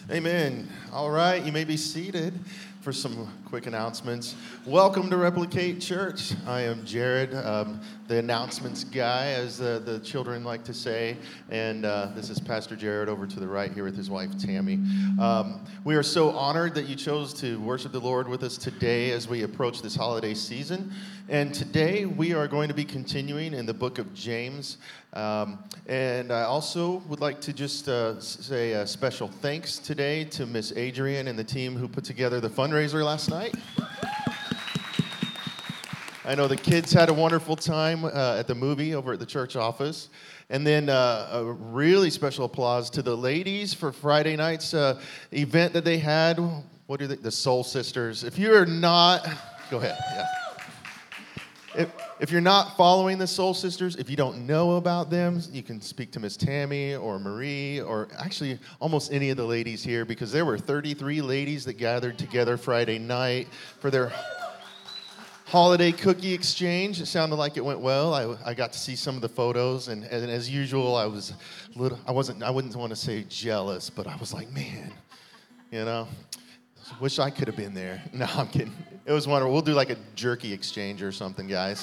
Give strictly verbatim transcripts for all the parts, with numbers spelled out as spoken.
Amen. All right, you may be seated for some quick announcements. Welcome to Replicate Church. I am Jared, um, the announcements guy, as the, the children like to say, and uh, this is Pastor Jared over to the right here with his wife, Tammy. Um, we are so honored that you chose to worship the Lord with us today as we approach this holiday season. And today we are going to be continuing in the book of James. Um, and I also would like to just uh, say a special thanks today to Miss Adrian and the team who put together the fundraiser last night. I know the kids had a wonderful time uh, at the movie over at the church office. And then uh, a really special applause to the ladies for Friday night's uh, event that they had. What are they? The Soul Sisters. If you are not, go ahead. Yeah. If, if you're not following the Soul Sisters, if you don't know about them, you can speak to Miss Tammy or Marie or actually almost any of the ladies here, because there were thirty-three ladies that gathered together Friday night for their holiday cookie exchange. It sounded like it went well. I, I got to see some of the photos, and, and as usual, I was little. I wasn't. I wouldn't want to say jealous, but I was like, man, you know. Wish I could have been there. No, I'm kidding. It was wonderful. We'll do like a jerky exchange or something, guys.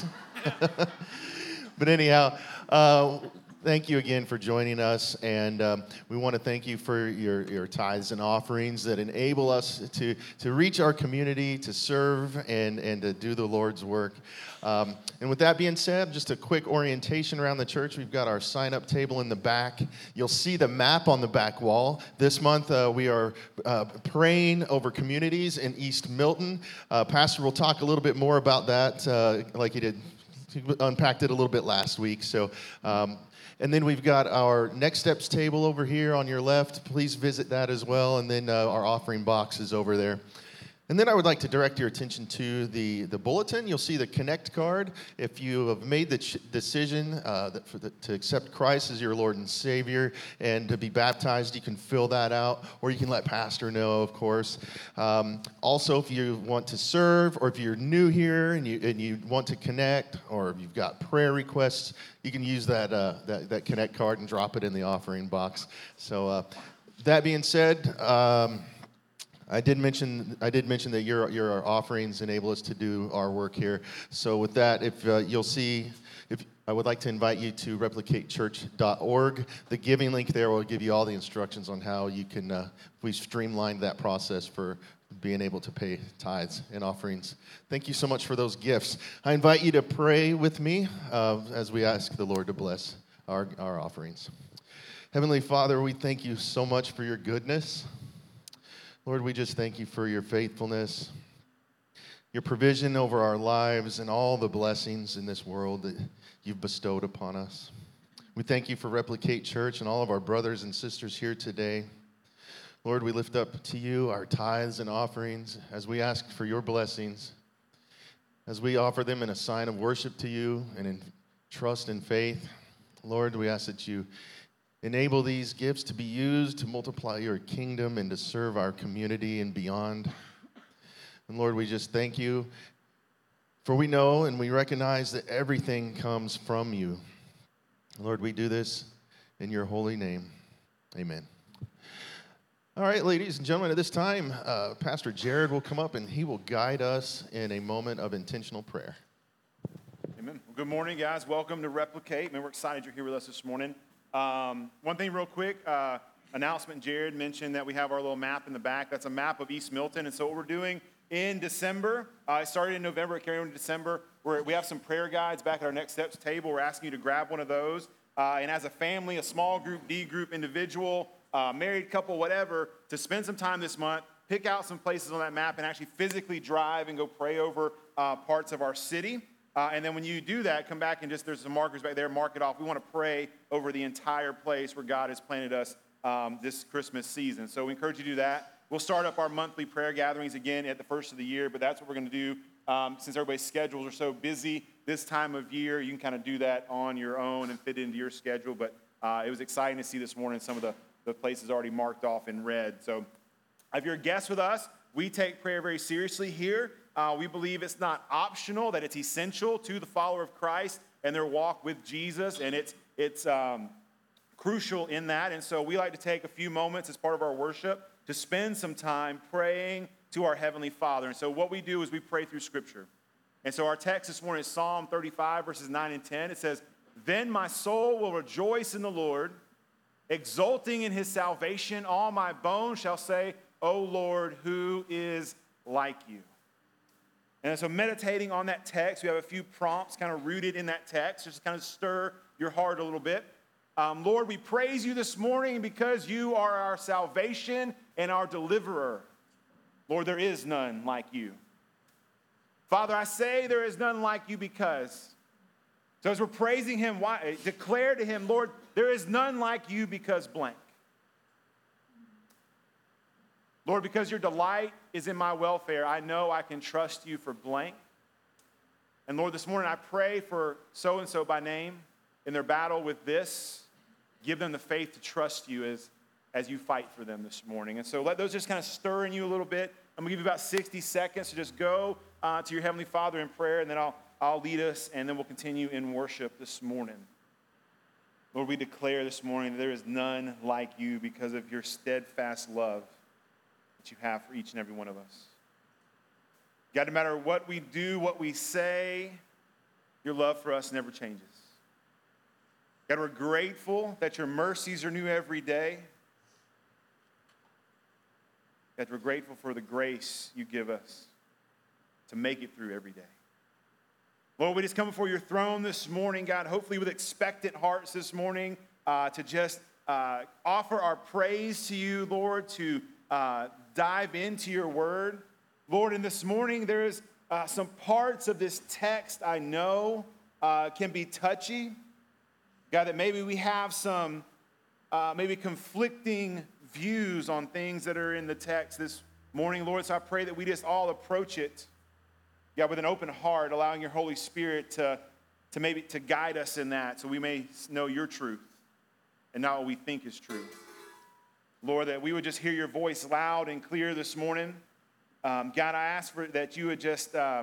But anyhow, uh, thank you again for joining us. And um, we want to thank you for your, your tithes and offerings that enable us to, to reach our community, to serve, and, and to do the Lord's work. Um, and with that being said, just a quick orientation around the church. We've got our sign-up table in the back. You'll see the map on the back wall. This month, uh, we are uh, praying over communities in East Milton. Uh, Pastor will talk a little bit more about that, uh, like he did. He unpacked it a little bit last week. So, um, and then we've got our Next Steps table over here on your left. Please visit that as well. And then uh, our offering box is over there. And then I would like to direct your attention to the, the bulletin. You'll see the Connect card. If you have made the ch- decision uh, that for the, to accept Christ as your Lord and Savior and to be baptized, you can fill that out, or you can let Pastor know, of course. Um, also, if you want to serve, or if you're new here and you and you want to connect, or if you've got prayer requests, you can use that uh, that, that Connect card and drop it in the offering box. So uh, that being said, um, I did mention I did mention that your your offerings enable us to do our work here. So with that, if uh, you'll see, if I would like to invite you to replicate church dot org. The giving link there will give you all the instructions on how you can. Uh, we streamlined that process for being able to pay tithes and offerings. Thank you so much for those gifts. I invite you to pray with me uh, as we ask the Lord to bless our our offerings. Heavenly Father, we thank you so much for your goodness. Lord, we just thank you for your faithfulness, your provision over our lives, and all the blessings in this world that you've bestowed upon us. We thank you for Replicate Church and all of our brothers and sisters here today. Lord, we lift up to you our tithes and offerings as we ask for your blessings, as we offer them in a sign of worship to you and in trust and faith. Lord, we ask that you enable these gifts to be used to multiply your kingdom and to serve our community and beyond. And Lord, we just thank you, for we know and we recognize that everything comes from you. Lord, we do this in your holy name. Amen. All right, ladies and gentlemen, at this time, uh, Pastor Jared will come up and he will guide us in a moment of intentional prayer. Amen. Well, good morning, guys. Welcome to Replicate. Man, we're excited you're here with us this morning. Um, one thing real quick, uh, announcement, Jared mentioned that we have our little map in the back. That's a map of East Milton. And so what we're doing in December, uh, it started in November, it carried on to December. We're, we have some prayer guides back at our Next Steps table. We're asking you to grab one of those. Uh, and as a family, a small group, D group, individual, uh, married couple, whatever, to spend some time this month, pick out some places on that map and actually physically drive and go pray over uh, parts of our city. Uh, and then when you do that, come back and just, there's some markers back there, mark it off. We want to pray over the entire place where God has planted us um, this Christmas season. So we encourage you to do that. We'll start up our monthly prayer gatherings again at the first of the year, but that's what we're going to do. Um, since everybody's schedules are so busy this time of year, you can kind of do that on your own and fit into your schedule. But uh, it was exciting to see this morning some of the, the places already marked off in red. So if you're a guest with us, we take prayer very seriously here. Uh, we believe it's not optional, that it's essential to the follower of Christ and their walk with Jesus. And it's it's um, crucial in that. And so we like to take a few moments as part of our worship to spend some time praying to our Heavenly Father. And so what we do is we pray through Scripture. And so our text this morning is Psalm thirty-five, verses nine and ten. It says, "Then my soul will rejoice in the Lord, exulting in his salvation. All my bones shall say, O Lord, who is like you?" And so meditating on that text, we have a few prompts kind of rooted in that text, just to kind of stir your heart a little bit. Um, Lord, we praise you this morning because you are our salvation and our deliverer. Lord, there is none like you. Father, I say there is none like you because. So as we're praising him, why, declare to him, Lord, there is none like you because blank. Lord, because your delight is in my welfare, I know I can trust you for blank. And Lord, this morning I pray for so-and-so by name in their battle with this. Give them the faith to trust you as, as you fight for them this morning. And so let those just kind of stir in you a little bit. I'm going to give you about sixty seconds to just go uh, to your Heavenly Father in prayer, and then I'll, I'll lead us, and then we'll continue in worship this morning. Lord, we declare this morning that there is none like you because of your steadfast love that you have for each and every one of us. God, no matter what we do, what we say, your love for us never changes. God, we're grateful that your mercies are new every day. God, we're grateful for the grace you give us to make it through every day. Lord, we just come before your throne this morning, God, hopefully with expectant hearts this morning, uh, to just uh, offer our praise to you, Lord, to uh, dive into your word. Lord, and this morning there's uh, some parts of this text I know uh, can be touchy. God, that maybe we have some uh, maybe conflicting views on things that are in the text this morning, Lord. So I pray that we just all approach it, God, with an open heart, allowing your Holy Spirit to, to maybe to guide us in that so we may know your truth and not what we think is true. Lord, that we would just hear your voice loud and clear this morning. Um, God, I ask for that you would just uh,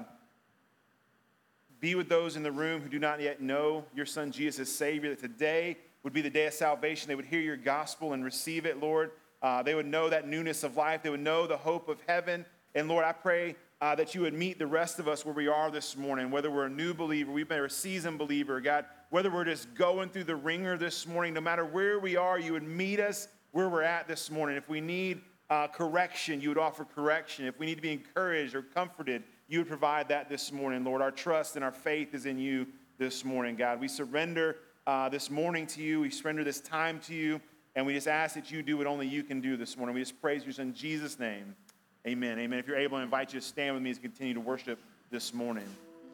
be with those in the room who do not yet know your Son Jesus as Savior, that today would be the day of salvation. They would hear your gospel and receive it, Lord. Uh, they would know that newness of life. They would know the hope of heaven. And Lord, I pray uh, that you would meet the rest of us where we are this morning, whether we're a new believer, we've been a seasoned believer, God, whether we're just going through the ringer this morning, no matter where we are, you would meet us where we're at this morning. If we need uh, correction, you would offer correction. If we need to be encouraged or comforted, you would provide that this morning, Lord. Our trust and our faith is in you this morning, God. We surrender uh, this morning to you. We surrender this time to you. And we just ask that you do what only you can do this morning. We just praise you in Jesus' name. Amen. Amen. If you're able, I invite you to stand with me as we continue to worship this morning.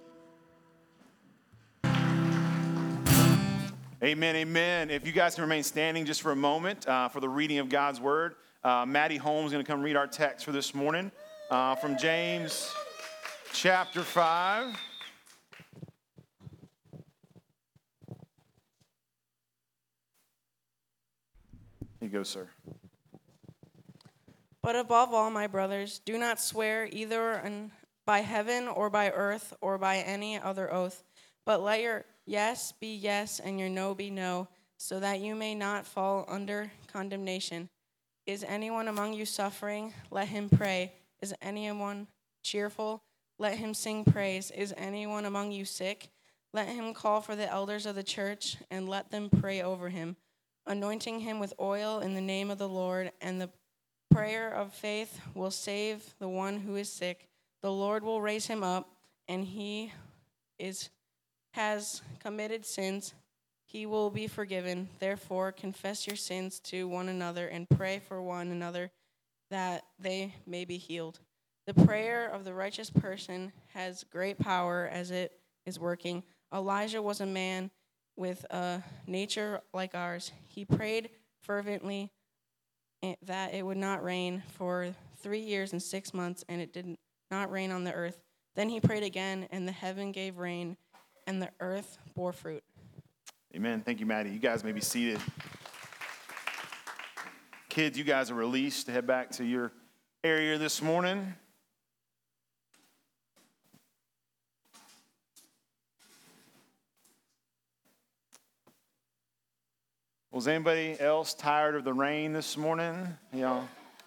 Amen. Amen. If you guys can remain standing just for a moment uh, for the reading of God's word. Uh, Maddie Holmes is going to come read our text for this morning uh, from James chapter five. Here you go, sir. But above all, my brothers, do not swear either in, by heaven or by earth or by any other oath, but let your yes be yes and your no be no, so that you may not fall under condemnation. Is anyone among you suffering? Let him pray. Is anyone cheerful? Let him sing praise. Is anyone among you sick? Let him call for the elders of the church and let them pray over him, anointing him with oil in the name of the Lord, and the prayer of faith will save the one who is sick. The Lord will raise him up, and he is has committed sins. He will be forgiven. Therefore, confess your sins to one another and pray for one another that they may be healed. The prayer of the righteous person has great power as it is working. Elijah was a man with a nature like ours. He prayed fervently that it would not rain for three years and six months, and it did not rain on the earth. Then he prayed again, and the heaven gave rain, and the earth bore fruit. Amen. Thank you, Maddie. You guys may be seated. Kids, you guys are released to head back to your area this morning. Was anybody else tired of the rain this morning? You know,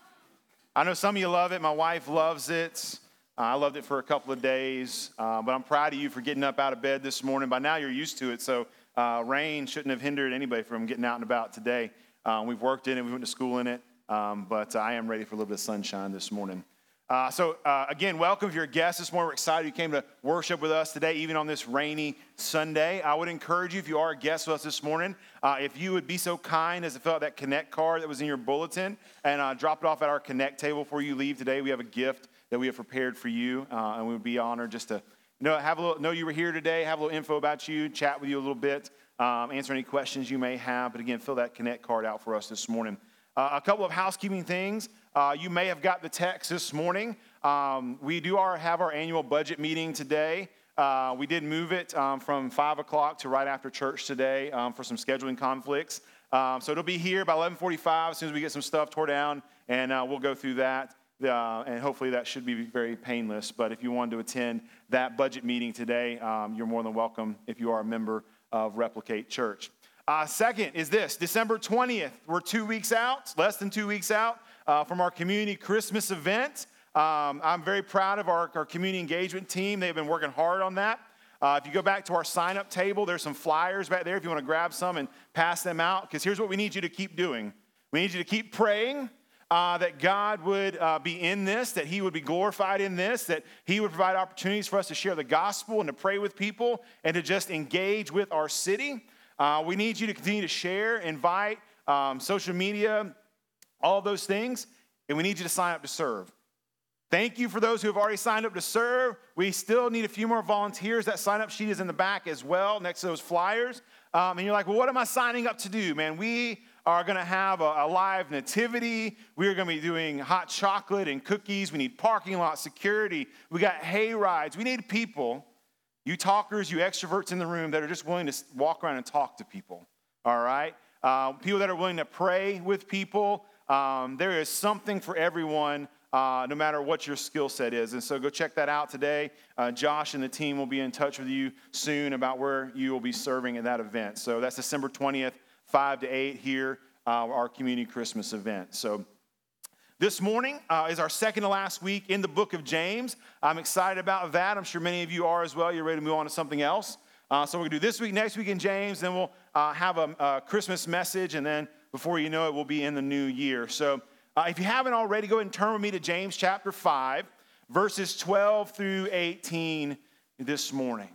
I know some of you love it. My wife loves it. Uh, I loved it for a couple of days, uh, but I'm proud of you for getting up out of bed this morning. By now, you're used to it, so uh, rain shouldn't have hindered anybody from getting out and about today. Uh, we've worked in it. We went to school in it, um, but I am ready for a little bit of sunshine this morning. Uh, so, uh, again, welcome if you're a guest this morning. We're excited you came to worship with us today, even on this rainy Sunday. I would encourage you, if you are a guest with us this morning, uh, if you would be so kind as to fill out that Connect card that was in your bulletin and uh, drop it off at our Connect table before you leave today. We have a gift that we have prepared for you, uh, and we would be honored just to know, have a little, know you were here today, have a little info about you, chat with you a little bit, um, answer any questions you may have. But again, fill that Connect card out for us this morning. Uh, a couple of housekeeping things. Uh, you may have got the text this morning. Um, we do our, have our annual budget meeting today. Uh, we did move it um, from five o'clock to right after church today um, for some scheduling conflicts. Um, so it'll be here by eleven forty-five as soon as we get some stuff tore down, and uh, we'll go through that. Uh, and hopefully that should be very painless. But if you wanted to attend that budget meeting today, um, you're more than welcome if you are a member of Replicate Church. Uh, second is this, December twentieth. We're two weeks out, less than two weeks out uh, from our community Christmas event. Um, I'm very proud of our, our community engagement team. They've been working hard on that. Uh, if you go back to our sign-up table, there's some flyers back there if you want to grab some and pass them out, because here's what we need you to keep doing. We need you to keep praying uh, that God would uh, be in this, that he would be glorified in this, that he would provide opportunities for us to share the gospel and to pray with people and to just engage with our city. Uh, we need you to continue to share, invite, um, social media, all those things, and we need you to sign up to serve. Thank you for those who have already signed up to serve. We still need a few more volunteers. That sign-up sheet is in the back as well, next to those flyers. Um, and you're like, well, what am I signing up to do, man? We are going to have a, a live nativity. We're going to be doing hot chocolate and cookies. We need parking lot security. We got hay rides. We need people, you talkers, you extroverts in the room that are just willing to walk around and talk to people, all right? Uh, people that are willing to pray with people. Um, there is something for everyone. Uh, no matter what your skill set is. And so go check that out today. Uh, Josh and the team will be in touch with you soon about where you will be serving at that event. So that's December twentieth, five to eight here, uh, our community Christmas event. So this morning uh, is our second to last week in the book of James. I'm excited about that. I'm sure many of you are as well. You're ready to move on to something else. Uh, so we're going to do this week, next week in James. Then we'll uh, have a, a Christmas message. And then before you know it, we'll be in the new year. So Uh, if you haven't already, go ahead and turn with me to James chapter five, verses twelve through eighteen this morning.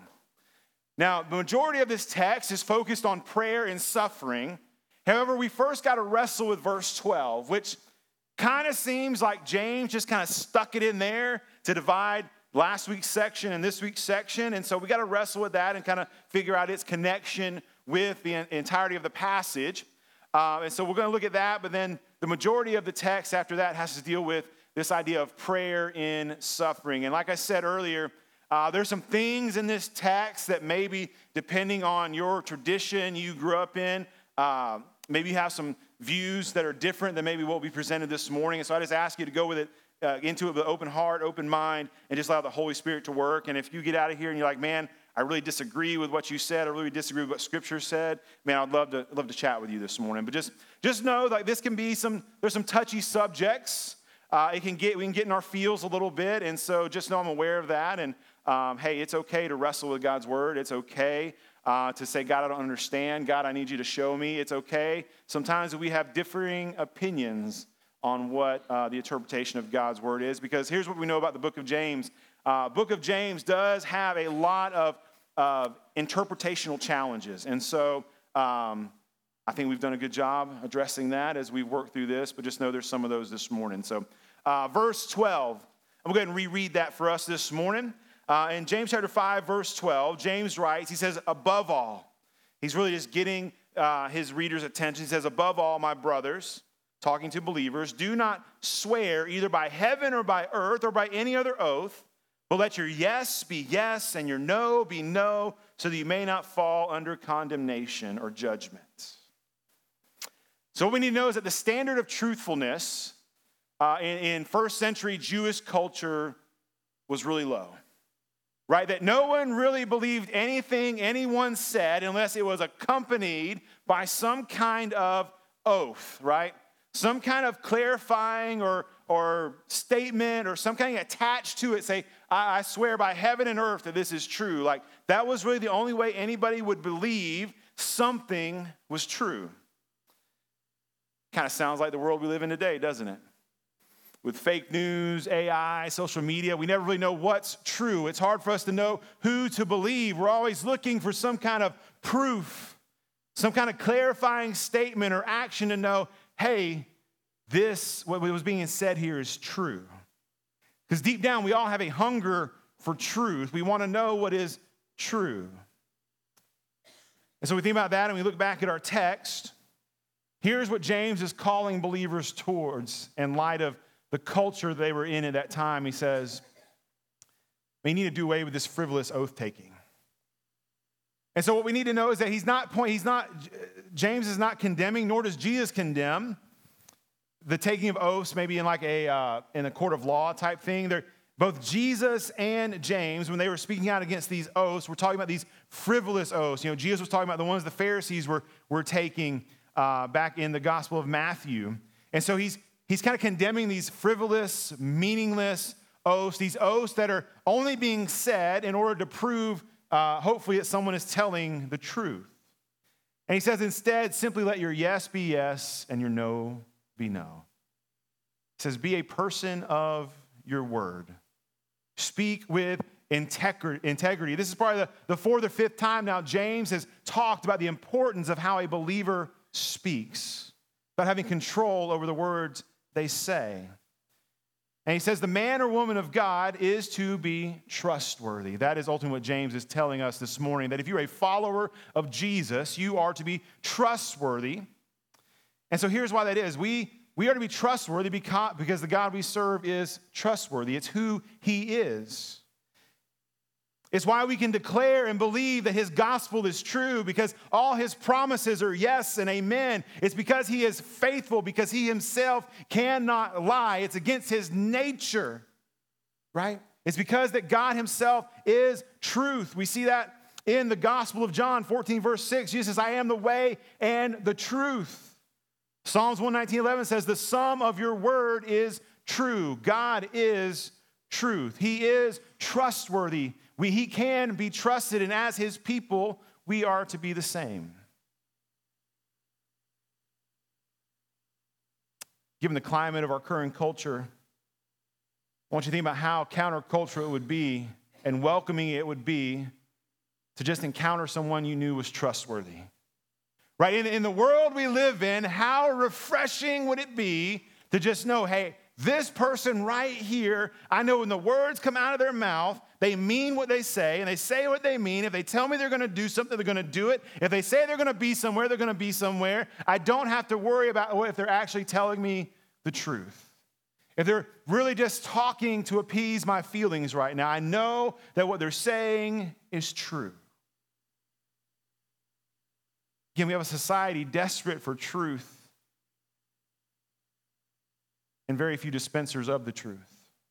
Now, the majority of this text is focused on prayer and suffering. However, we first got to wrestle with verse twelve, which kind of seems like James just kind of stuck it in there to divide last week's section and this week's section. And so we got to wrestle with that and kind of figure out its connection with the entirety of the passage. Uh, and so we're going to look at that, but then the majority of the text after that has to deal with this idea of prayer in suffering. And like I said earlier, uh, there's some things in this text that maybe, depending on your tradition you grew up in, uh, maybe you have some views that are different than maybe what will be presented this morning. And so I just ask you to go with it, uh, into it with an open heart, open mind, and just allow the Holy Spirit to work. And if you get out of here and you're like, man, I really disagree with what you said. I really disagree with what Scripture said. Man, I'd love to love to chat with you this morning. But just, just know like this can be some, there's some touchy subjects. Uh, it can get, we can get in our feels a little bit. And so just know I'm aware of that. And um, hey, it's okay to wrestle with God's word. It's okay uh, to say, God, I don't understand. God, I need you to show me. It's okay. Sometimes we have differing opinions on what uh, the interpretation of God's word is. Because here's what we know about the book of James. Uh, book of James does have a lot of of interpretational challenges. And so um, I think we've done a good job addressing that as we work through this, but just know there's some of those this morning. So uh, verse twelve, I'm going to go ahead and reread that for us this morning. Uh, in James chapter five, verse twelve, James writes, he says, above all, he's really just getting uh, his readers' attention. He says, above all, my brothers, talking to believers, do not swear either by heaven or by earth or by any other oath, but let your yes be yes and your no be no, so that you may not fall under condemnation or judgment. So what we need to know is that the standard of truthfulness uh, in, in first century Jewish culture was really low, right? That no one really believed anything anyone said unless it was accompanied by some kind of oath, right? Some kind of clarifying or, or statement or some kind of attached to it. Say, I, I swear by heaven and earth that this is true. Like, that was really the only way anybody would believe something was true. Kind of sounds like the world we live in today, doesn't it? With fake news, A I, social media, we never really know what's true. It's hard for us to know who to believe. We're always looking for some kind of proof, some kind of clarifying statement or action to know, hey, this, what was being said here is true. Because deep down, we all have a hunger for truth. We want to know what is true. And so we think about that and we look back at our text. Here's what James is calling believers towards in light of the culture they were in at that time. He says, we need to do away with this frivolous oath-taking. And so what we need to know is that he's not, point, he's not, James is not condemning, nor does Jesus condemn the taking of oaths, maybe in like a, uh, in a court of law type thing. They're, both Jesus and James, when they were speaking out against these oaths, were talking about these frivolous oaths. You know, Jesus was talking about the ones the Pharisees were, were taking uh, back in the Gospel of Matthew. And so he's, he's kind of condemning these frivolous, meaningless oaths, these oaths that are only being said in order to prove, uh, hopefully, that someone is telling the truth. And he says, instead, simply let your yes be yes and your no be no. He says, be a person of your word. Speak with integrity. This is probably the, the fourth or fifth time now James has talked about the importance of how a believer speaks, about having control over the words they say. And he says the man or woman of God is to be trustworthy. That is ultimately what James is telling us this morning, that if you're a follower of Jesus, you are to be trustworthy. And so here's why that is. We, we are to be trustworthy because, because the God we serve is trustworthy. It's who he is. It's why we can declare and believe that his gospel is true, because all his promises are yes and amen. It's because he is faithful, because he himself cannot lie. It's against his nature, right? It's because that God himself is truth. We see that in the Gospel of John fourteen, verse six. Jesus says, I am the way and the truth. Psalms one nineteen, eleven says, the sum of your word is true. God is truth. He is trustworthy. We, he can be trusted, and as his people, we are to be the same. Given the climate of our current culture, I want you to think about how countercultural it would be and welcoming it would be to just encounter someone you knew was trustworthy. Right? In, in the world we live in, how refreshing would it be to just know, hey, this person right here, I know when the words come out of their mouth, they mean what they say, and they say what they mean. If they tell me they're going to do something, they're going to do it. If they say they're going to be somewhere, they're going to be somewhere. I don't have to worry about if they're actually telling me the truth. If they're really just talking to appease my feelings right now, I know that what they're saying is true. Again, we have a society desperate for truth and very few dispensers of the truth.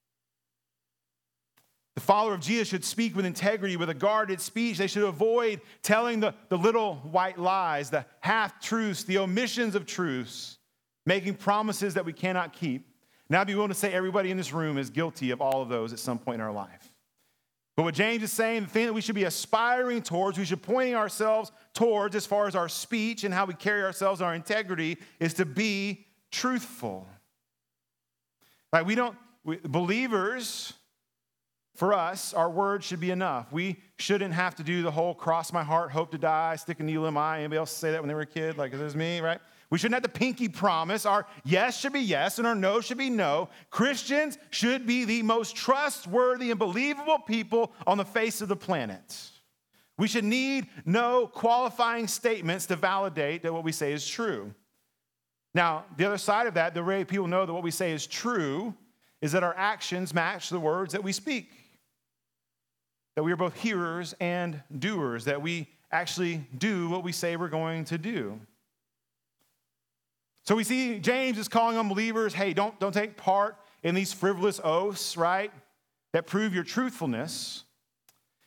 The follower of Jesus should speak with integrity, with a guarded speech. They should avoid telling the, the little white lies, the half-truths, the omissions of truths, making promises that we cannot keep. Now, I'd be willing to say everybody in this room is guilty of all of those at some point in our life. But what James is saying, the thing that we should be aspiring towards, we should pointing ourselves towards as far as our speech and how we carry ourselves, our integrity, is to be truthful. Right? We don't, we, believers, for us, our word should be enough. We shouldn't have to do the whole cross my heart, hope to die, stick a needle in my eye. Anybody else say that when they were a kid? Like, this is me, right? We shouldn't have to pinky promise. Our yes should be yes and our no should be no. Christians should be the most trustworthy and believable people on the face of the planet. We should need no qualifying statements to validate that what we say is true. Now, the other side of that, the way people know that what we say is true is that our actions match the words that we speak. That we are both hearers and doers, that we actually do what we say we're going to do. So we see James is calling on believers, hey, don't, don't take part in these frivolous oaths, right, that prove your truthfulness.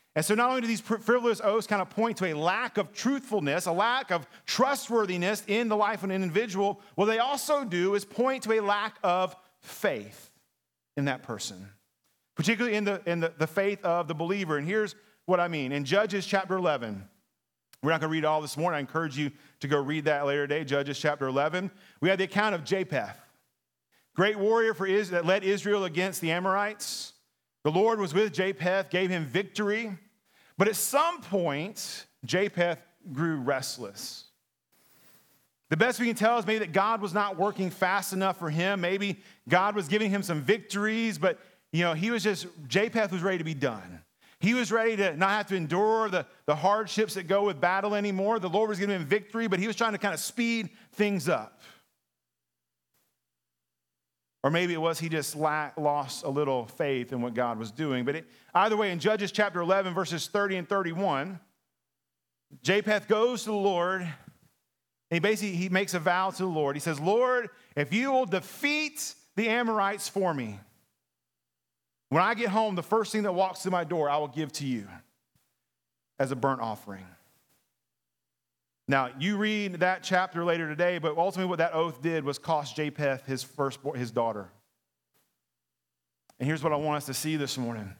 And so not only do these frivolous oaths kind of point to a lack of truthfulness, a lack of trustworthiness in the life of an individual, what they also do is point to a lack of faith in that person, particularly in the, in the, the faith of the believer. And here's what I mean. In Judges chapter eleven, we're not going to read it all this morning. I encourage you to go read that later today, Judges chapter eleven. We have the account of Japheth, great warrior for Israel that led Israel against the Amorites. The Lord was with Japheth, gave him victory. But at some point, Japheth grew restless. The best we can tell is maybe that God was not working fast enough for him. Maybe God was giving him some victories, but you know, he was just, Japheth was ready to be done. He was ready to not have to endure the, the hardships that go with battle anymore. The Lord was giving him victory, but he was trying to kind of speed things up. Or maybe it was he just lost a little faith in what God was doing. But it, either way, in Judges chapter eleven, verses thirty and thirty-one, Japheth goes to the Lord, and he basically he makes a vow to the Lord. He says, Lord, if you will defeat the Amorites for me, when I get home, the first thing that walks through my door, I will give to you as a burnt offering. Now, you read that chapter later today, but ultimately what that oath did was cost Japheth his first, his daughter. And here's what I want us to see this morning.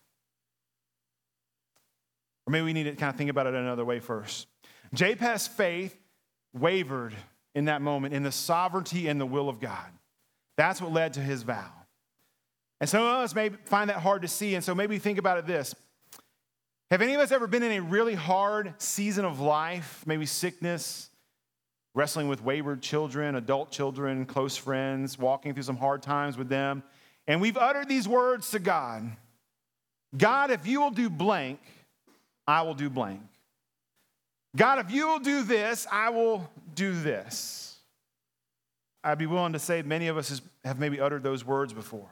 Or maybe we need to kind of think about it another way first. Japheth's faith wavered in that moment in the sovereignty and the will of God. That's what led to his vow. And some of us may find that hard to see, and so maybe think about it this. Have any of us ever been in a really hard season of life, maybe sickness, wrestling with wayward children, adult children, close friends, walking through some hard times with them, and we've uttered these words to God, God, if you will do blank, I will do blank. God, if you will do this, I will do this. I'd be willing to say many of us have maybe uttered those words before.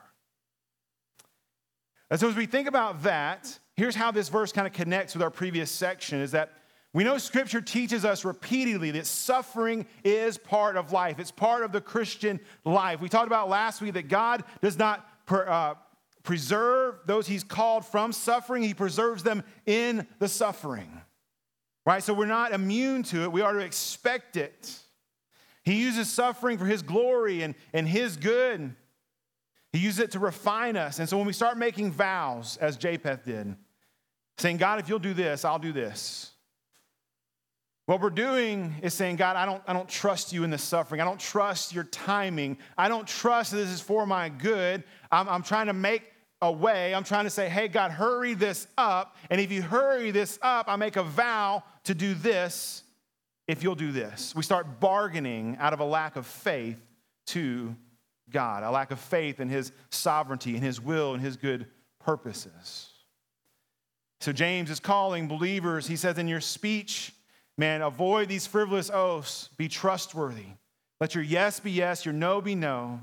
And so as we think about that, here's how this verse kind of connects with our previous section, is that we know Scripture teaches us repeatedly that suffering is part of life. It's part of the Christian life. We talked about last week that God does not per, uh, preserve those he's called from suffering. He preserves them in the suffering, right? So we're not immune to it. We are to expect it. He uses suffering for his glory and, and his good. He uses it to refine us. And so when we start making vows, as Japheth did, saying, God, if you'll do this, I'll do this. What we're doing is saying, God, I don't, I don't trust you in this suffering. I don't trust your timing. I don't trust that this is for my good. I'm, I'm trying to make a way. I'm trying to say, hey, God, hurry this up. And if you hurry this up, I make a vow to do this if you'll do this. We start bargaining out of a lack of faith to God, a lack of faith in his sovereignty and his will and his good purposes. So James is calling believers. He says, in your speech, man, avoid these frivolous oaths. Be trustworthy. Let your yes be yes, your no be no.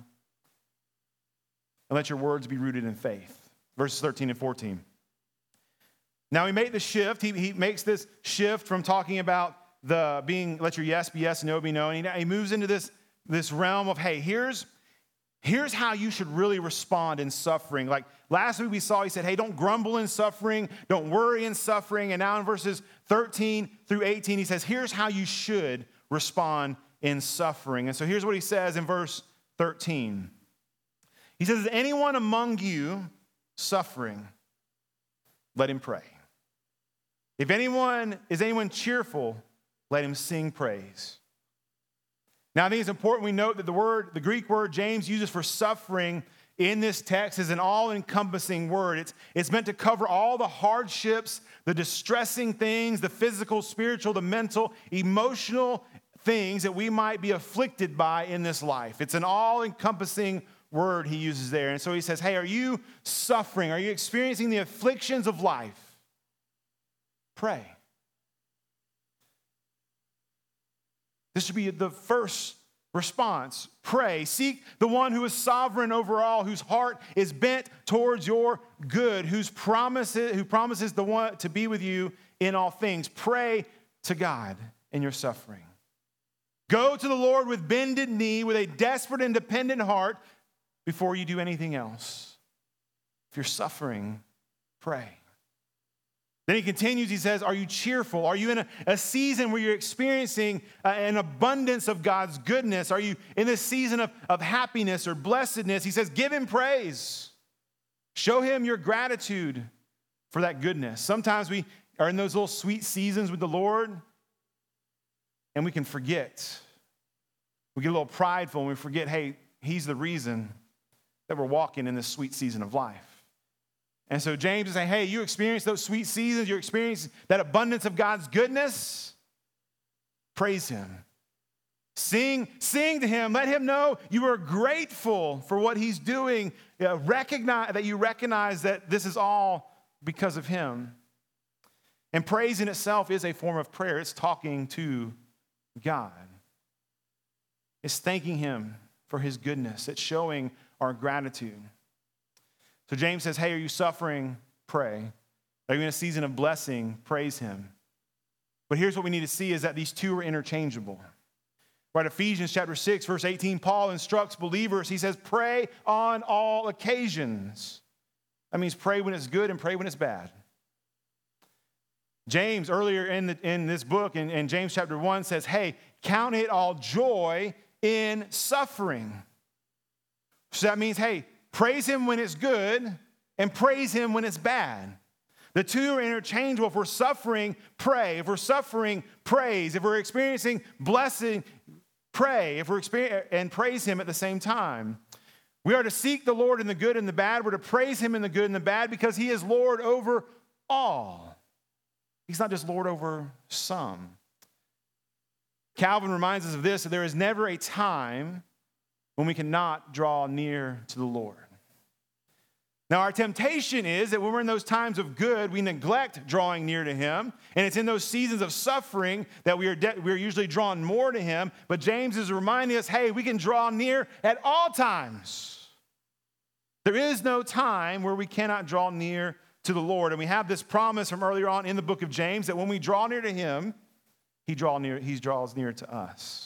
And let your words be rooted in faith. Verses thirteen and fourteen. Now he made the shift. He, he makes this shift from talking about the being, let your yes be yes and no be no. And he, he moves into this, this realm of, hey, here's Here's how you should really respond in suffering. Like last week we saw, he said, hey, don't grumble in suffering, don't worry in suffering. And now in verses thirteen through eighteen, he says, here's how you should respond in suffering. And so here's what he says in verse thirteen. He says, is anyone among you suffering? Let him pray. If anyone, is anyone cheerful? Let him sing praise. Now, I think it's important we note that the word, the Greek word James uses for suffering in this text is an all-encompassing word. It's, it's meant to cover all the hardships, the distressing things, the physical, spiritual, the mental, emotional things that we might be afflicted by in this life. It's an all-encompassing word he uses there. And so he says, hey, are you suffering? Are you experiencing the afflictions of life? Pray. This should be the first response. Pray. Seek the one who is sovereign over all, whose heart is bent towards your good, whose promises, who promises the one to be with you in all things. Pray to God in your suffering. Go to the Lord with bended knee, with a desperate and dependent heart before you do anything else. If you're suffering, pray. Then he continues, he says, are you cheerful? Are you in a, a season where you're experiencing uh, an abundance of God's goodness? Are you in this season of, of happiness or blessedness? He says, give him praise. Show him your gratitude for that goodness. Sometimes we are in those little sweet seasons with the Lord, and we can forget. We get a little prideful and we forget, hey, he's the reason that we're walking in this sweet season of life. And so James is saying, hey, you experience those sweet seasons, you experience that abundance of God's goodness. Praise him. Sing, sing to him. Let him know you are grateful for what he's doing. Uh, recognize that you recognize that this is all because of him. And praise in itself is a form of prayer. It's talking to God. It's thanking him for his goodness. It's showing our gratitude. So James says, hey, are you suffering? Pray. Are you in a season of blessing? Praise him. But here's what we need to see is that these two are interchangeable. Right, Ephesians chapter six, verse eighteen, Paul instructs believers. He says, pray on all occasions. That means pray when it's good and pray when it's bad. James, earlier in, the, in this book, in, in James chapter one, says, hey, count it all joy in suffering. So that means, hey, praise him when it's good and praise him when it's bad. The two are interchangeable. If we're suffering, pray. If we're suffering, praise. If we're experiencing blessing, pray. If we're experiencing and praise him at the same time. We are to seek the Lord in the good and the bad. We're to praise him in the good and the bad because he is Lord over all. He's not just Lord over some. Calvin reminds us of this, that there is never a time when we cannot draw near to the Lord. Now, our temptation is that when we're in those times of good, we neglect drawing near to him. And it's in those seasons of suffering that we are, de- we are usually drawn more to him. But James is reminding us, hey, we can draw near at all times. There is no time where we cannot draw near to the Lord. And we have this promise from earlier on in the book of James that when we draw near to him, he, draw near, he draws near to us.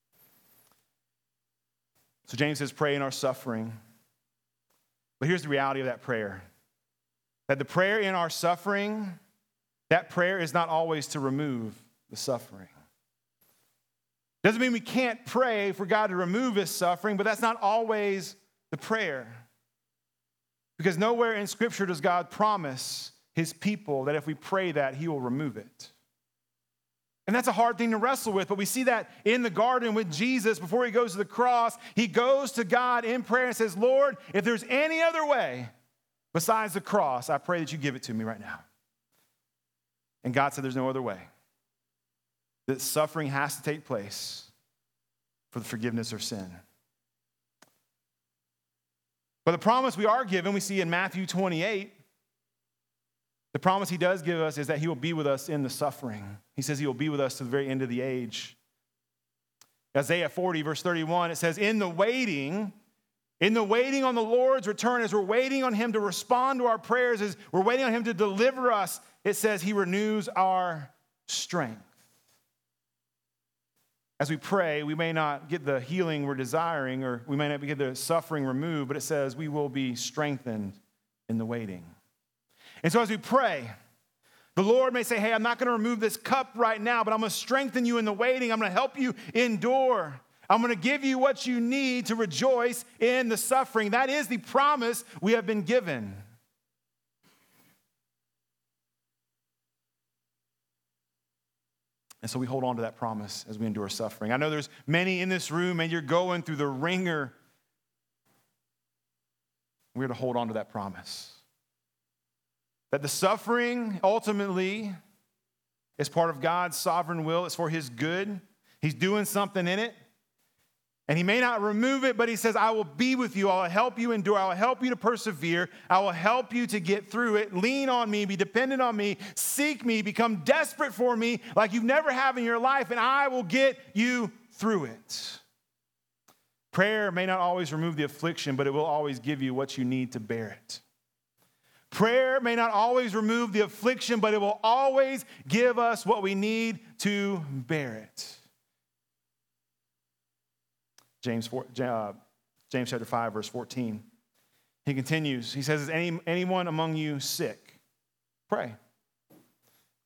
So James says, pray in our suffering. But here's the reality of that prayer. That the prayer in our suffering, that prayer is not always to remove the suffering. Doesn't mean we can't pray for God to remove his suffering, but that's not always the prayer. Because nowhere in Scripture does God promise his people that if we pray that, he will remove it. And that's a hard thing to wrestle with, but we see that in the garden with Jesus before he goes to the cross. He goes to God in prayer and says, Lord, if there's any other way besides the cross, I pray that you give it to me right now. And God said there's no other way. That suffering has to take place for the forgiveness of sin. But the promise we are given, we see in Matthew twenty-eight, the promise he does give us is that he will be with us in the suffering. He says he will be with us to the very end of the age. Isaiah forty, verse thirty-one, it says, in the waiting, in the waiting on the Lord's return, as we're waiting on him to respond to our prayers, as we're waiting on him to deliver us, it says he renews our strength. As we pray, we may not get the healing we're desiring, or we may not get the suffering removed, but it says we will be strengthened in the waiting. And so as we pray, the Lord may say, hey, I'm not going to remove this cup right now, but I'm going to strengthen you in the waiting. I'm going to help you endure. I'm going to give you what you need to rejoice in the suffering. That is the promise we have been given. And so we hold on to that promise as we endure suffering. I know there's many in this room and you're going through the ringer. We're to hold on to that promise. That the suffering ultimately is part of God's sovereign will. It's for his good. He's doing something in it. And he may not remove it, but he says, I will be with you. I will help you endure. I will help you to persevere. I will help you to get through it. Lean on me. Be dependent on me. Seek me. Become desperate for me like you've never have in your life, and I will get you through it. Prayer may not always remove the affliction, but it will always give you what you need to bear it. Prayer may not always remove the affliction, but it will always give us what we need to bear it. James, four, uh, James chapter five, verse fourteen. He continues. He says, is any, anyone among you sick? Pray.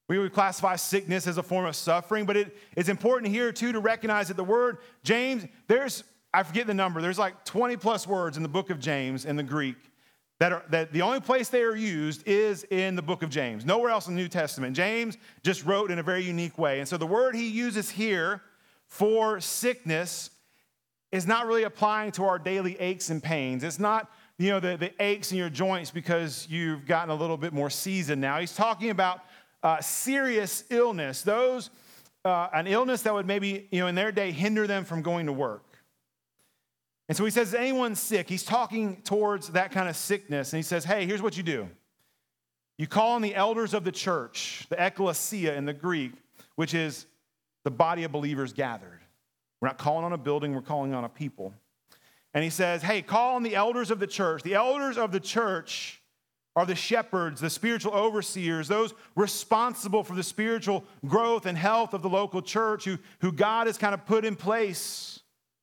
We would classify sickness as a form of suffering, but it, it's important here too to recognize that the word James, there's, I forget the number, there's like twenty plus words in the book of James in the Greek that are, that the only place they are used is in the book of James. Nowhere else in the New Testament. James just wrote in a very unique way. And so the word he uses here for sickness is not really applying to our daily aches and pains. It's not, you know, the, the aches in your joints because you've gotten a little bit more seasoned now. He's talking about Uh, serious illness, those, uh, an illness that would maybe, you know, in their day hinder them from going to work. And so he says, is anyone sick? He's talking towards that kind of sickness. And he says, hey, here's what you do. You call on the elders of the church, the ecclesia in the Greek, which is the body of believers gathered. We're not calling on a building, we're calling on a people. And he says, hey, call on the elders of the church. The elders of the church are the shepherds, the spiritual overseers, those responsible for the spiritual growth and health of the local church who, who God has kind of put in place.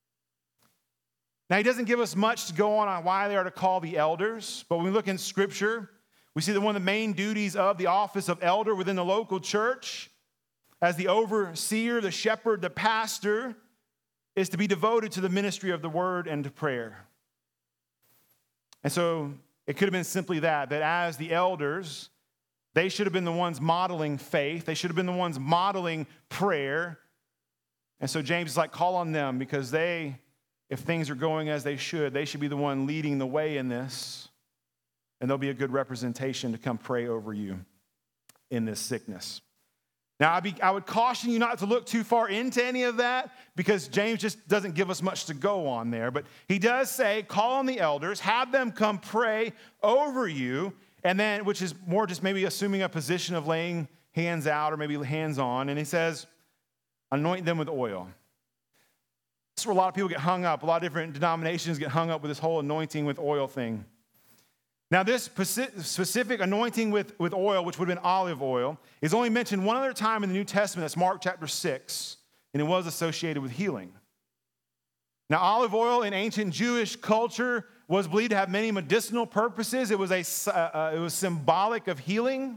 Now, he doesn't give us much to go on on why they are to call the elders, but when we look in Scripture, we see that one of the main duties of the office of elder within the local church, as the overseer, the shepherd, the pastor, is to be devoted to the ministry of the word and to prayer. And so, it could have been simply that, that as the elders, they should have been the ones modeling faith. They should have been the ones modeling prayer. And so James is like, call on them because they, if things are going as they should, they should be the one leading the way in this. And they'll be a good representation to come pray over you in this sickness. Now, I'd be, I would caution you not to look too far into any of that because James just doesn't give us much to go on there. But he does say, call on the elders, have them come pray over you, and then, which is more just maybe assuming a position of laying hands out or maybe hands on. And he says, anoint them with oil. This is where a lot of people get hung up. A lot of different denominations get hung up with this whole anointing with oil thing. Now, this specific anointing with, with oil, which would have been olive oil, is only mentioned one other time in the New Testament. That's Mark chapter six, and it was associated with healing. Now, olive oil in ancient Jewish culture was believed to have many medicinal purposes. It was, a, uh, it was symbolic of healing.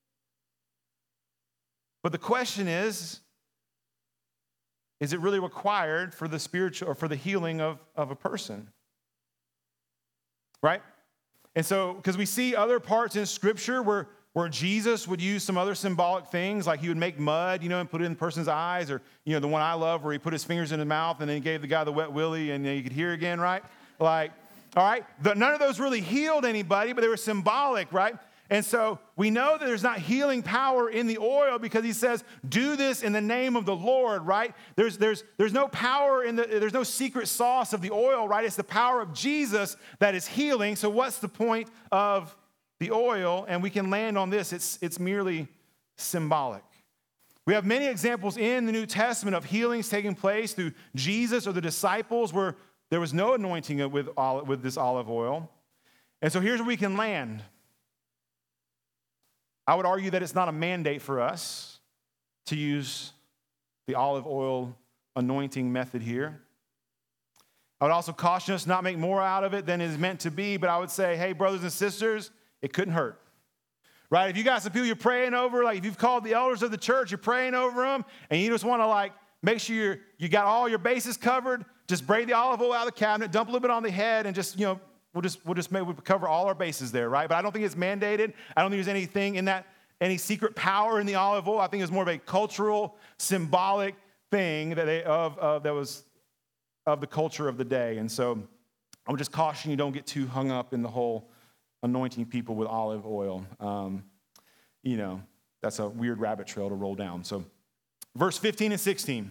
But the question is, is it really required for the spiritual or for the healing of, of a person? Right? And so, because we see other parts in Scripture where, where Jesus would use some other symbolic things, like he would make mud, you know, and put it in the person's eyes, or, you know, the one I love where he put his fingers in his mouth and then he gave the guy the wet willy and you know, you could hear again, right? Like, all right, the, none of those really healed anybody, but they were symbolic, right? And so we know that there's not healing power in the oil because he says, do this in the name of the Lord, right? There's, there's, there's no power in the, there's no secret sauce of the oil, right? It's the power of Jesus that is healing. So what's the point of the oil? And we can land on this. It's, it's merely symbolic. We have many examples in the New Testament of healings taking place through Jesus or the disciples where there was no anointing with, olive, with this olive oil. And so here's where we can land. I would argue that it's not a mandate for us to use the olive oil anointing method here. I would also caution us not make more out of it than is meant to be, but I would say, hey, brothers and sisters, it couldn't hurt. Right? If you got some people you're praying over, like if you've called the elders of the church, you're praying over them, and you just want to like make sure you're, you got all your bases covered, just break the olive oil out of the cabinet, dump a little bit on the head, and just, you know, We'll just, we'll just maybe cover all our bases there, right? But I don't think it's mandated. I don't think there's anything in that, any secret power in the olive oil. I think it's more of a cultural, symbolic thing that they, of, of that was of the culture of the day. And so I would just caution you, don't get too hung up in the whole anointing people with olive oil. Um, you know, that's a weird rabbit trail to roll down. So verse fifteen and sixteen.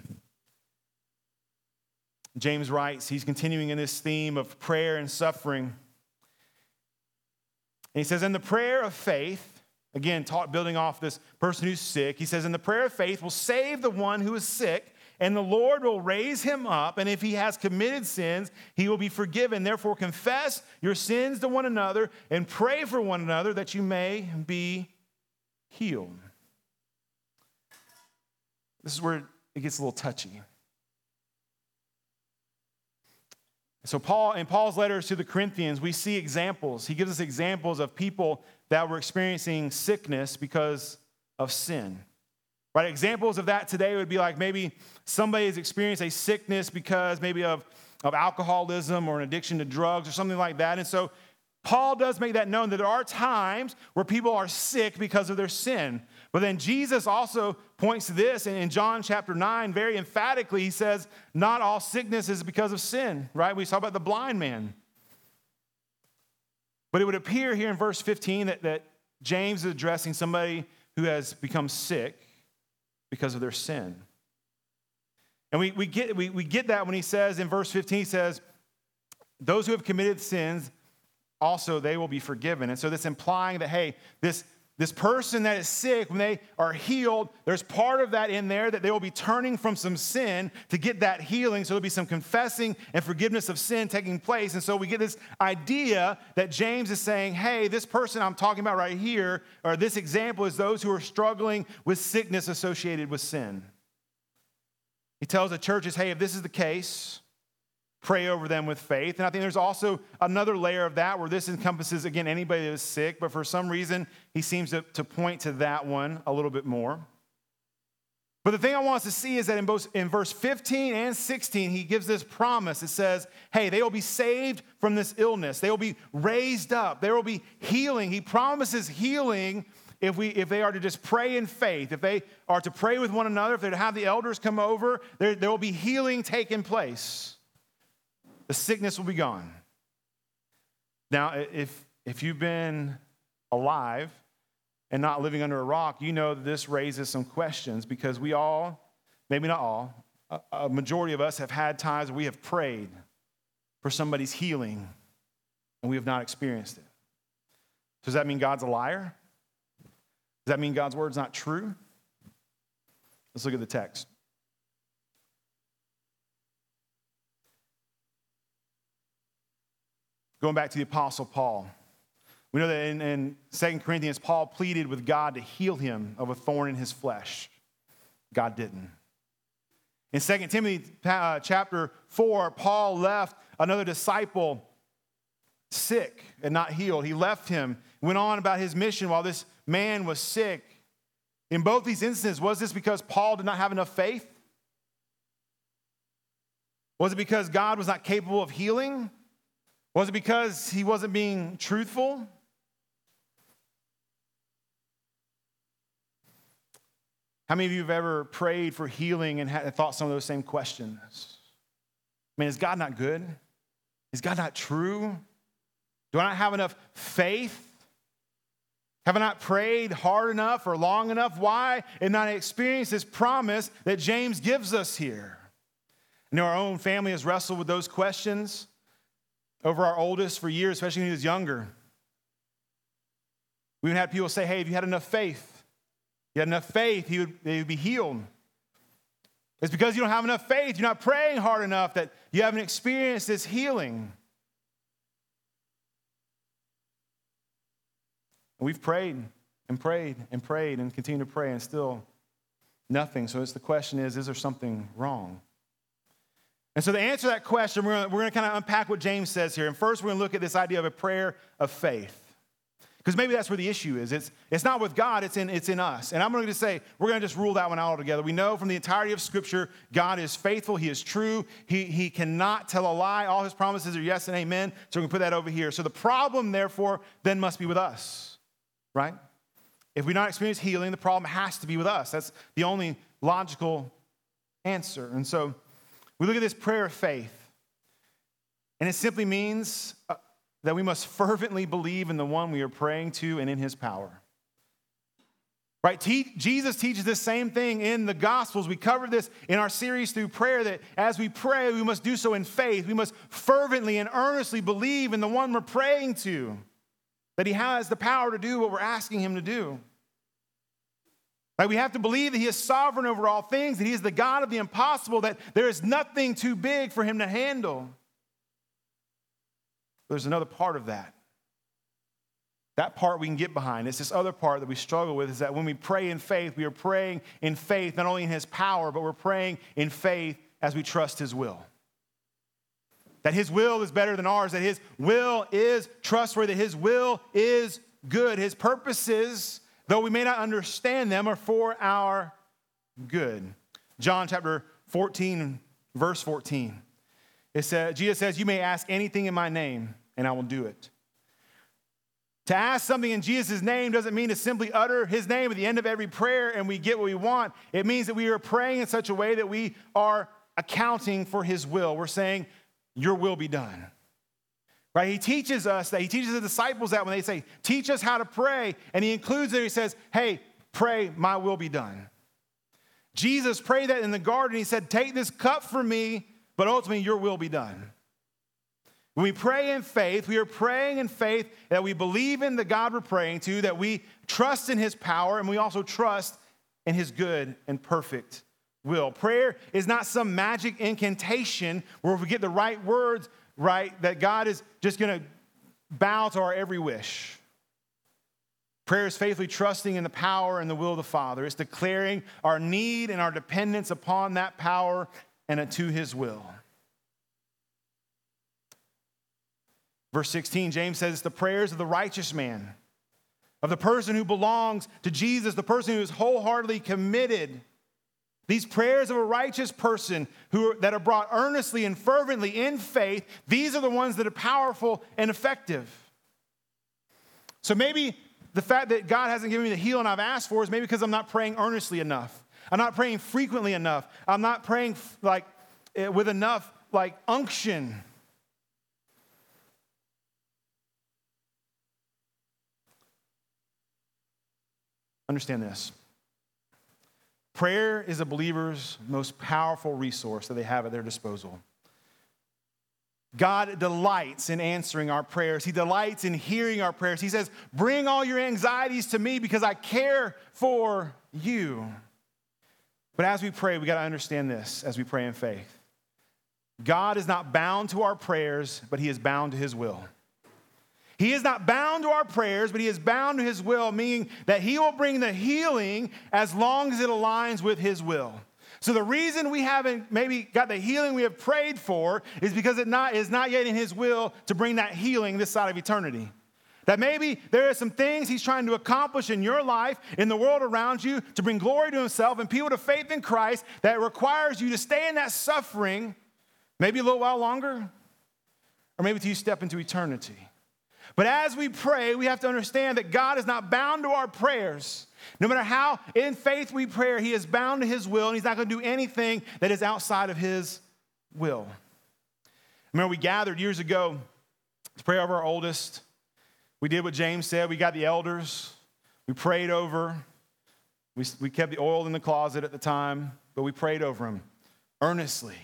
James writes, he's continuing in this theme of prayer and suffering. And he says, in the prayer of faith, again, taught, building off this person who's sick, he says, in the prayer of faith will save the one who is sick, and the Lord will raise him up, and if he has committed sins, he will be forgiven. Therefore, confess your sins to one another and pray for one another that you may be healed. This is where it gets a little touchy. So Paul, in Paul's letters to the Corinthians, we see examples. He gives us examples of people that were experiencing sickness because of sin. Right? Examples of that today would be like maybe somebody has experienced a sickness because maybe of, of alcoholism or an addiction to drugs or something like that. And so Paul does make that known that there are times where people are sick because of their sin. But then Jesus also points to this, and in John chapter nine, very emphatically, he says, not all sickness is because of sin, right? We saw about the blind man. But it would appear here in verse fifteen that, that James is addressing somebody who has become sick because of their sin. And we, we, get, we, we get that when he says in verse fifteen, he says, those who have committed sins, also they will be forgiven. And so that's implying that, hey, this, this person that is sick, when they are healed, there's part of that in there that they will be turning from some sin to get that healing. So there'll be some confessing and forgiveness of sin taking place. And so we get this idea that James is saying, hey, this person I'm talking about right here, or this example is those who are struggling with sickness associated with sin. He tells the churches, hey, if this is the case, pray over them with faith. And I think there's also another layer of that where this encompasses, again, anybody that is sick, but for some reason, he seems to, to point to that one a little bit more. But the thing I want us to see is that in both in verse fifteen and sixteen, he gives this promise. It says, hey, they will be saved from this illness. They will be raised up. There will be healing. He promises healing if we if they are to just pray in faith, if they are to pray with one another, if they're to have the elders come over, there, there will be healing taking place. The sickness will be gone. Now, if, if you've been alive and not living under a rock, you know that this raises some questions because we all, maybe not all, a, a majority of us have had times where we have prayed for somebody's healing and we have not experienced it. Does that mean God's a liar? Does that mean God's word's not true? Let's look at the text. Going back to the Apostle Paul, we know that in, in Second Corinthians, Paul pleaded with God to heal him of a thorn in his flesh. God didn't. In Second Timothy uh, chapter four, Paul left another disciple sick and not healed. He left him, went on about his mission while this man was sick. In both these instances, was this because Paul did not have enough faith? Was it because God was not capable of healing? Was it because he wasn't being truthful? How many of you have ever prayed for healing and had thought some of those same questions? I mean, is God not good? Is God not true? Do I not have enough faith? Have I not prayed hard enough or long enough? Why and not experience this promise that James gives us here? I know our own family has wrestled with those questions over our oldest for years, especially when he was younger. We even had people say, hey, if you had enough faith, you had enough faith, he would, he would be healed. It's because you don't have enough faith, you're not praying hard enough that you haven't experienced this healing. And we've prayed and prayed and prayed and continue to pray and still nothing. So it's the question is, is there something wrong? And so to answer that question, we're going we're to kind of unpack what James says here. And first, we're going to look at this idea of a prayer of faith. Because maybe that's where the issue is. It's, it's not with God, it's in, it's in us. And I'm going to say, we're going to just rule that one out altogether. We know from the entirety of Scripture, God is faithful, he is true, he, he cannot tell a lie. All his promises are yes and amen. So we're going to put that over here. So the problem, therefore, then must be with us, right? If we not experience healing, the problem has to be with us. That's the only logical answer. And so we look at this prayer of faith, and it simply means uh, that we must fervently believe in the one we are praying to and in his power. Right? Te- Jesus teaches this same thing in the Gospels. We covered this in our series through prayer, that as we pray, we must do so in faith. We must fervently and earnestly believe in the one we're praying to, that he has the power to do what we're asking him to do. Right? We have to believe that he is sovereign over all things, that he is the God of the impossible, that there is nothing too big for him to handle. There's another part of that. That part we can get behind. It's this other part that we struggle with, is that when we pray in faith, we are praying in faith, not only in his power, but we're praying in faith as we trust his will. That his will is better than ours, that his will is trustworthy, that his will is good. His purposes though we may not understand them, are for our good. John chapter fourteen, verse fourteen. It says, Jesus says, you may ask anything in my name, and I will do it. To ask something in Jesus' name doesn't mean to simply utter his name at the end of every prayer and we get what we want. It means that we are praying in such a way that we are accounting for his will. We're saying, your will be done. Right? He teaches us that. He teaches the disciples that when they say, teach us how to pray. And he includes it. He says, hey, pray, my will be done. Jesus prayed that in the garden. He said, take this cup from me, but ultimately your will be done. When we pray in faith, we are praying in faith that we believe in the God we're praying to, that we trust in his power, and we also trust in his good and perfect will. Prayer is not some magic incantation where if we get the right words right, that God is just going to bow to our every wish. Prayer is faithfully trusting in the power and the will of the Father. It's declaring our need and our dependence upon that power and to his will. Verse sixteen, James says, it's the prayers of the righteous man, of the person who belongs to Jesus, the person who is wholeheartedly committed. These prayers of a righteous person who are, that are brought earnestly and fervently in faith, these are the ones that are powerful and effective. So maybe the fact that God hasn't given me the healing I've asked for is maybe because I'm not praying earnestly enough. I'm not praying frequently enough. I'm not praying like with enough like unction. Understand this. Prayer is a believer's most powerful resource that they have at their disposal. God delights in answering our prayers. He delights in hearing our prayers. He says, bring all your anxieties to me because I care for you. But as we pray, we got to understand this as we pray in faith. God is not bound to our prayers, but he is bound to his will. He is not bound to our prayers, but he is bound to his will, meaning that he will bring the healing as long as it aligns with his will. So the reason we haven't maybe got the healing we have prayed for is because it not, is not yet in his will to bring that healing this side of eternity. That maybe there are some things he's trying to accomplish in your life, in the world around you, to bring glory to himself and people to faith in Christ that requires you to stay in that suffering maybe a little while longer, or maybe till you step into eternity. But as we pray, we have to understand that God is not bound to our prayers. No matter how in faith we pray, he is bound to his will, and he's not going to do anything that is outside of his will. Remember, we gathered years ago to pray over our oldest. We did what James said. We got the elders. We prayed over. We, we kept the oil in the closet at the time, but we prayed over him earnestly.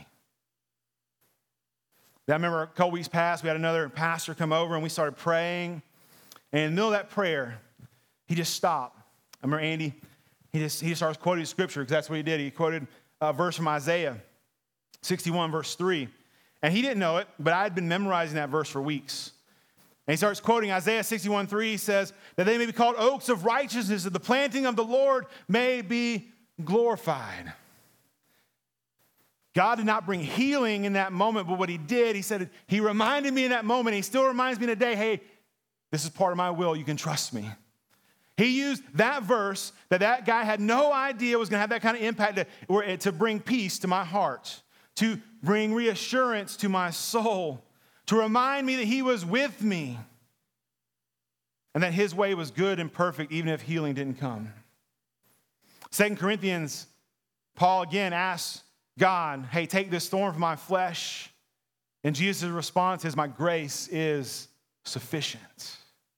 I remember a couple weeks past, we had another pastor come over and we started praying. And in the middle of that prayer, he just stopped. I remember Andy, he just, he just started quoting scripture because that's what he did. He quoted a verse from Isaiah sixty-one, verse three. And he didn't know it, but I had been memorizing that verse for weeks. And he starts quoting Isaiah sixty-one, three. He says, that they may be called oaks of righteousness, that the planting of the Lord may be glorified. God did not bring healing in that moment, but what he did, he said, he reminded me in that moment, he still reminds me today, hey, this is part of my will, you can trust me. He used that verse that that guy had no idea was going to have that kind of impact to, to bring peace to my heart, to bring reassurance to my soul, to remind me that he was with me and that his way was good and perfect even if healing didn't come. Second Corinthians, Paul again asks God, hey, take this thorn from my flesh. And Jesus' response is, my grace is sufficient.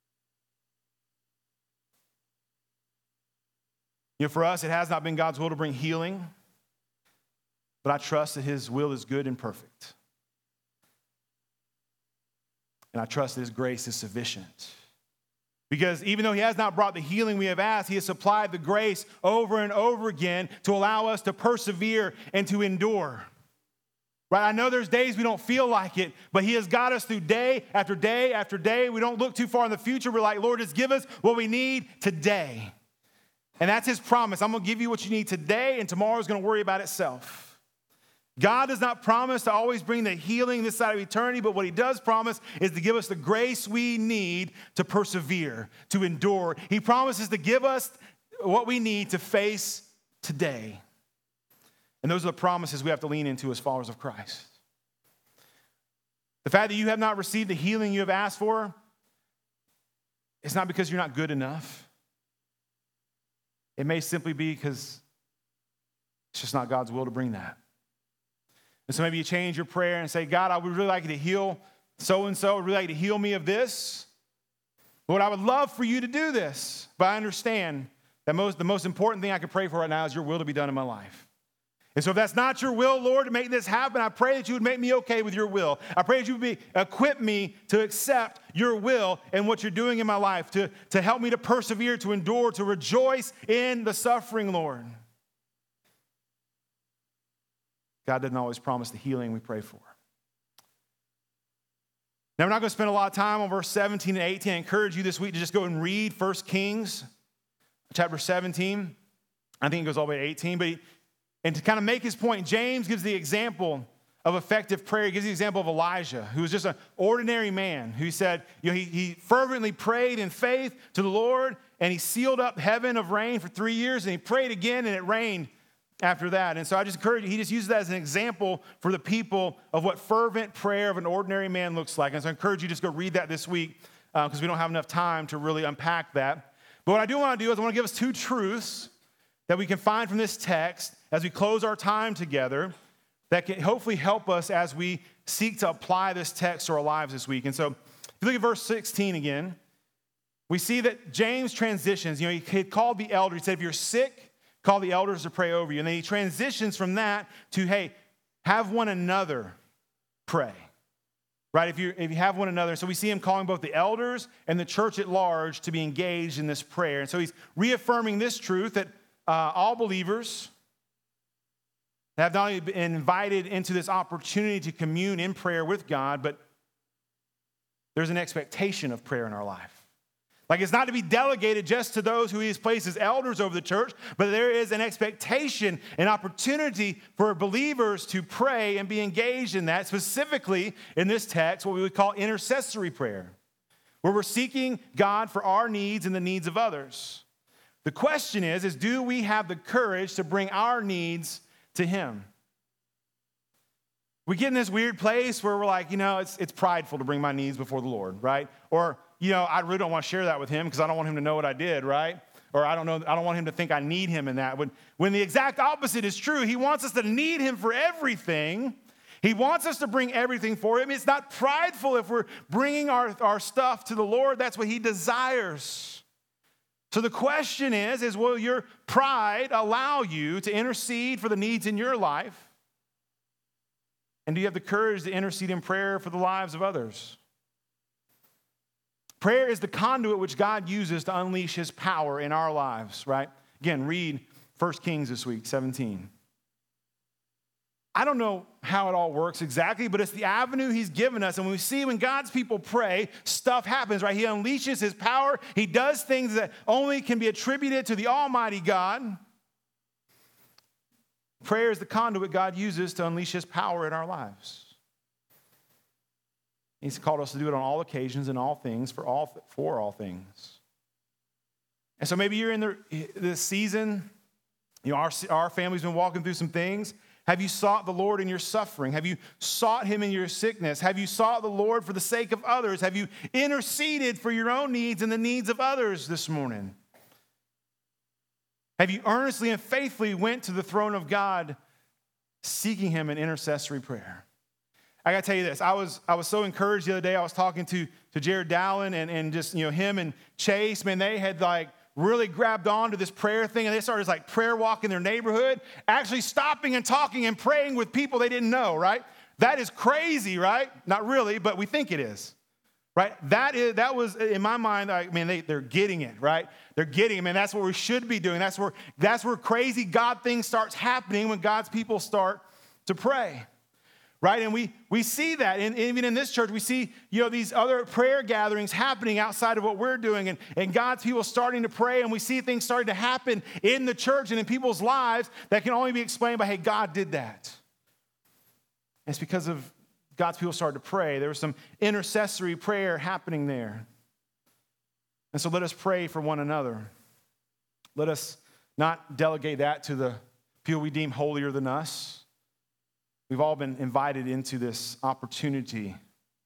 You know, for us, it has not been God's will to bring healing, but I trust that his will is good and perfect. And I trust that his grace is sufficient. Because even though he has not brought the healing we have asked, he has supplied the grace over and over again to allow us to persevere and to endure. Right? I know there's days we don't feel like it, but he has got us through day after day after day. We don't look too far in the future. We're like, Lord, just give us what we need today. And that's his promise. I'm going to give you what you need today, and tomorrow is going to worry about itself. God does not promise to always bring the healing this side of eternity, but what he does promise is to give us the grace we need to persevere, to endure. He promises to give us what we need to face today. And those are the promises we have to lean into as followers of Christ. The fact that you have not received the healing you have asked for, it's not because you're not good enough. It may simply be because it's just not God's will to bring that. And so maybe you change your prayer and say, God, I would really like you to heal so-and-so. I would really like you to heal me of this. Lord, I would love for you to do this. But I understand that most, the most important thing I can pray for right now is your will to be done in my life. And so if that's not your will, Lord, to make this happen, I pray that you would make me okay with your will. I pray that you would be, equip me to accept your will and what you're doing in my life, to, to help me to persevere, to endure, to rejoice in the suffering, Lord. God doesn't always promise the healing we pray for. Now, we're not going to spend a lot of time on verse seventeen and eighteen. I encourage you this week to just go and read First Kings, chapter seventeen. I think it goes all the way to eighteen. But he, and to kind of make his point, James gives the example of effective prayer. He gives the example of Elijah, who was just an ordinary man who said, you know, he, he fervently prayed in faith to the Lord, and he sealed up heaven of rain for three years, and he prayed again, and it rained after that. And so I just encourage you, he just uses that as an example for the people of what fervent prayer of an ordinary man looks like. And so I encourage you to just go read that this week because uh, we don't have enough time to really unpack that. But what I do want to do is I want to give us two truths that we can find from this text as we close our time together that can hopefully help us as we seek to apply this text to our lives this week. And so if you look at verse sixteen again, we see that James transitions. You know, he had called the elder. He said, if you're sick, call the elders to pray over you. And then he transitions from that to, hey, have one another pray. Right? If you if you have one another. So we see him calling both the elders and the church at large to be engaged in this prayer. And so he's reaffirming this truth that uh, all believers have not only been invited into this opportunity to commune in prayer with God, but there's an expectation of prayer in our life. Like it's not to be delegated just to those who he has placed as elders over the church, but there is an expectation, an opportunity for believers to pray and be engaged in that, specifically in this text, what we would call intercessory prayer, where we're seeking God for our needs and the needs of others. The question is, is do we have the courage to bring our needs to him? We get in this weird place where we're like, you know, it's, it's prideful to bring my needs before the Lord, right? Or, you know, I really don't want to share that with him because I don't want him to know what I did, right? Or I don't know, I don't want him to think I need him in that. When, when the exact opposite is true, he wants us to need him for everything. He wants us to bring everything for him. It's not prideful if we're bringing our, our stuff to the Lord. That's what he desires. So the question is, is will your pride allow you to intercede for the needs in your life? And do you have the courage to intercede in prayer for the lives of others? Prayer is the conduit which God uses to unleash his power in our lives, right? Again, read First Kings this week, seventeen. I don't know how it all works exactly, but it's the avenue he's given us. And when we see when God's people pray, stuff happens, right? He unleashes his power. He does things that only can be attributed to the Almighty God. Prayer is the conduit God uses to unleash his power in our lives. He's called us to do it on all occasions and all things for all, for all things. And so maybe you're in the, this season, you know, our, our family's been walking through some things. Have you sought the Lord in your suffering? Have you sought him in your sickness? Have you sought the Lord for the sake of others? Have you interceded for your own needs and the needs of others this morning? Have you earnestly and faithfully went to the throne of God seeking him in intercessory prayer? I got to tell you this. I was I was so encouraged the other day. I was talking to, to Jared Dallin and, and just, you know, him and Chase. Man, they had like really grabbed on to this prayer thing, and they started like prayer walk in their neighborhood, actually stopping and talking and praying with people they didn't know, right? That is crazy, right? Not really, but we think it is. Right? That is that was in my mind. I mean, they, they're getting it, right? They're getting it. Man, that's what we should be doing. That's where that's where crazy God things starts happening when God's people start to pray. Right? And we we see that. And even in this church, we see, you know, these other prayer gatherings happening outside of what we're doing, and, and God's people starting to pray, and we see things starting to happen in the church and in people's lives that can only be explained by, hey, God did that. It's because of God's people started to pray. There was some intercessory prayer happening there. And so let us pray for one another. Let us not delegate that to the people we deem holier than us. We've all been invited into this opportunity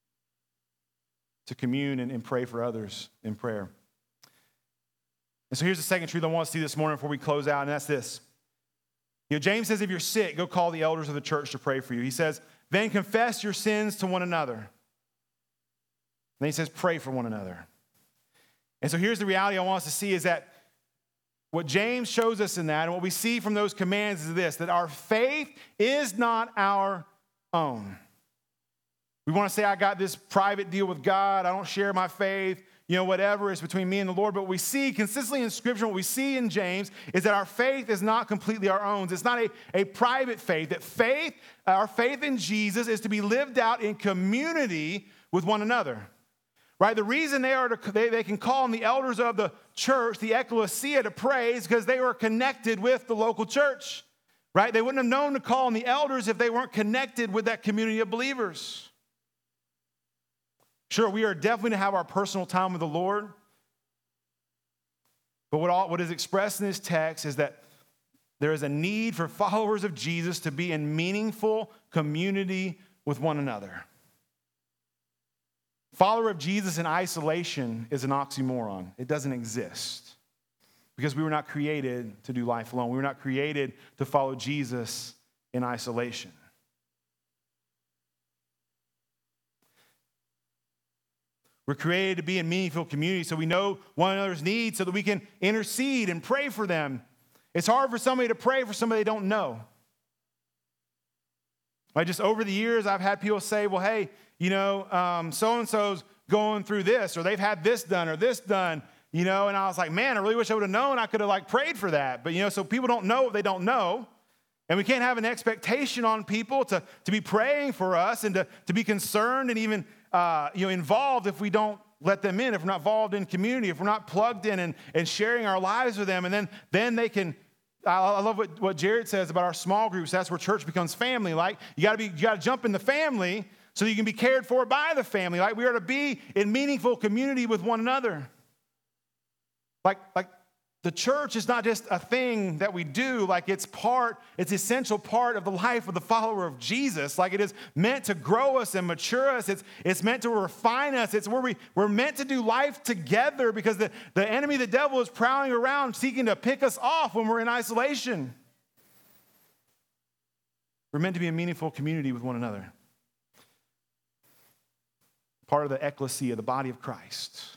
to commune and, and pray for others in prayer. And so here's the second truth I want to see this morning before we close out, and that's this. You know, James says, if you're sick, go call the elders of the church to pray for you. He says, then confess your sins to one another. And then he says, pray for one another. And so here's the reality I want us to see is that what James shows us in that, and what we see from those commands is this, that our faith is not our own. We want to say, I got this private deal with God. I don't share my faith. You know, whatever is between me and the Lord. But what we see consistently in Scripture, what we see in James, is that our faith is not completely our own. It's not a, a private faith. That faith, our faith in Jesus is to be lived out in community with one another. Right? The reason they are to, they, they can call on the elders of the church, the ecclesia, to pray is because they were connected with the local church. Right? They wouldn't have known to call on the elders if they weren't connected with that community of believers. Sure, we are definitely to have our personal time with the Lord. But what, all, what is expressed in this text is that there is a need for followers of Jesus to be in meaningful community with one another. Follower of Jesus in isolation is an oxymoron. It doesn't exist. Because we were not created to do life alone. We were not created to follow Jesus in isolation. We're created to be in meaningful community so we know one another's needs so that we can intercede and pray for them. It's hard for somebody to pray for somebody they don't know. Right? Just over the years, I've had people say, well, hey, you know, um, so-and-so's going through this, or they've had this done or this done, you know, and I was like, man, I really wish I would have known. I could have like prayed for that. But, you know, so people don't know what they don't know. And we can't have an expectation on people to, to be praying for us and to, to be concerned and even uh, you know, involved if we don't let them in, if we're not involved in community, if we're not plugged in and, and sharing our lives with them. And then, then they can, I, I love what, what Jared says about our small groups. That's where church becomes family. Like you gotta be, you gotta jump in the family so you can be cared for by the family. Like we are to be in meaningful community with one another. Like, like, the church is not just a thing that we do, like it's part, it's essential part of the life of the follower of Jesus. Like it is meant to grow us and mature us. It's, it's meant to refine us. It's where we, we're meant to do life together because the, the enemy, the devil, is prowling around seeking to pick us off when we're in isolation. We're meant to be a meaningful community with one another. Part of the ecclesia, the body of Christ.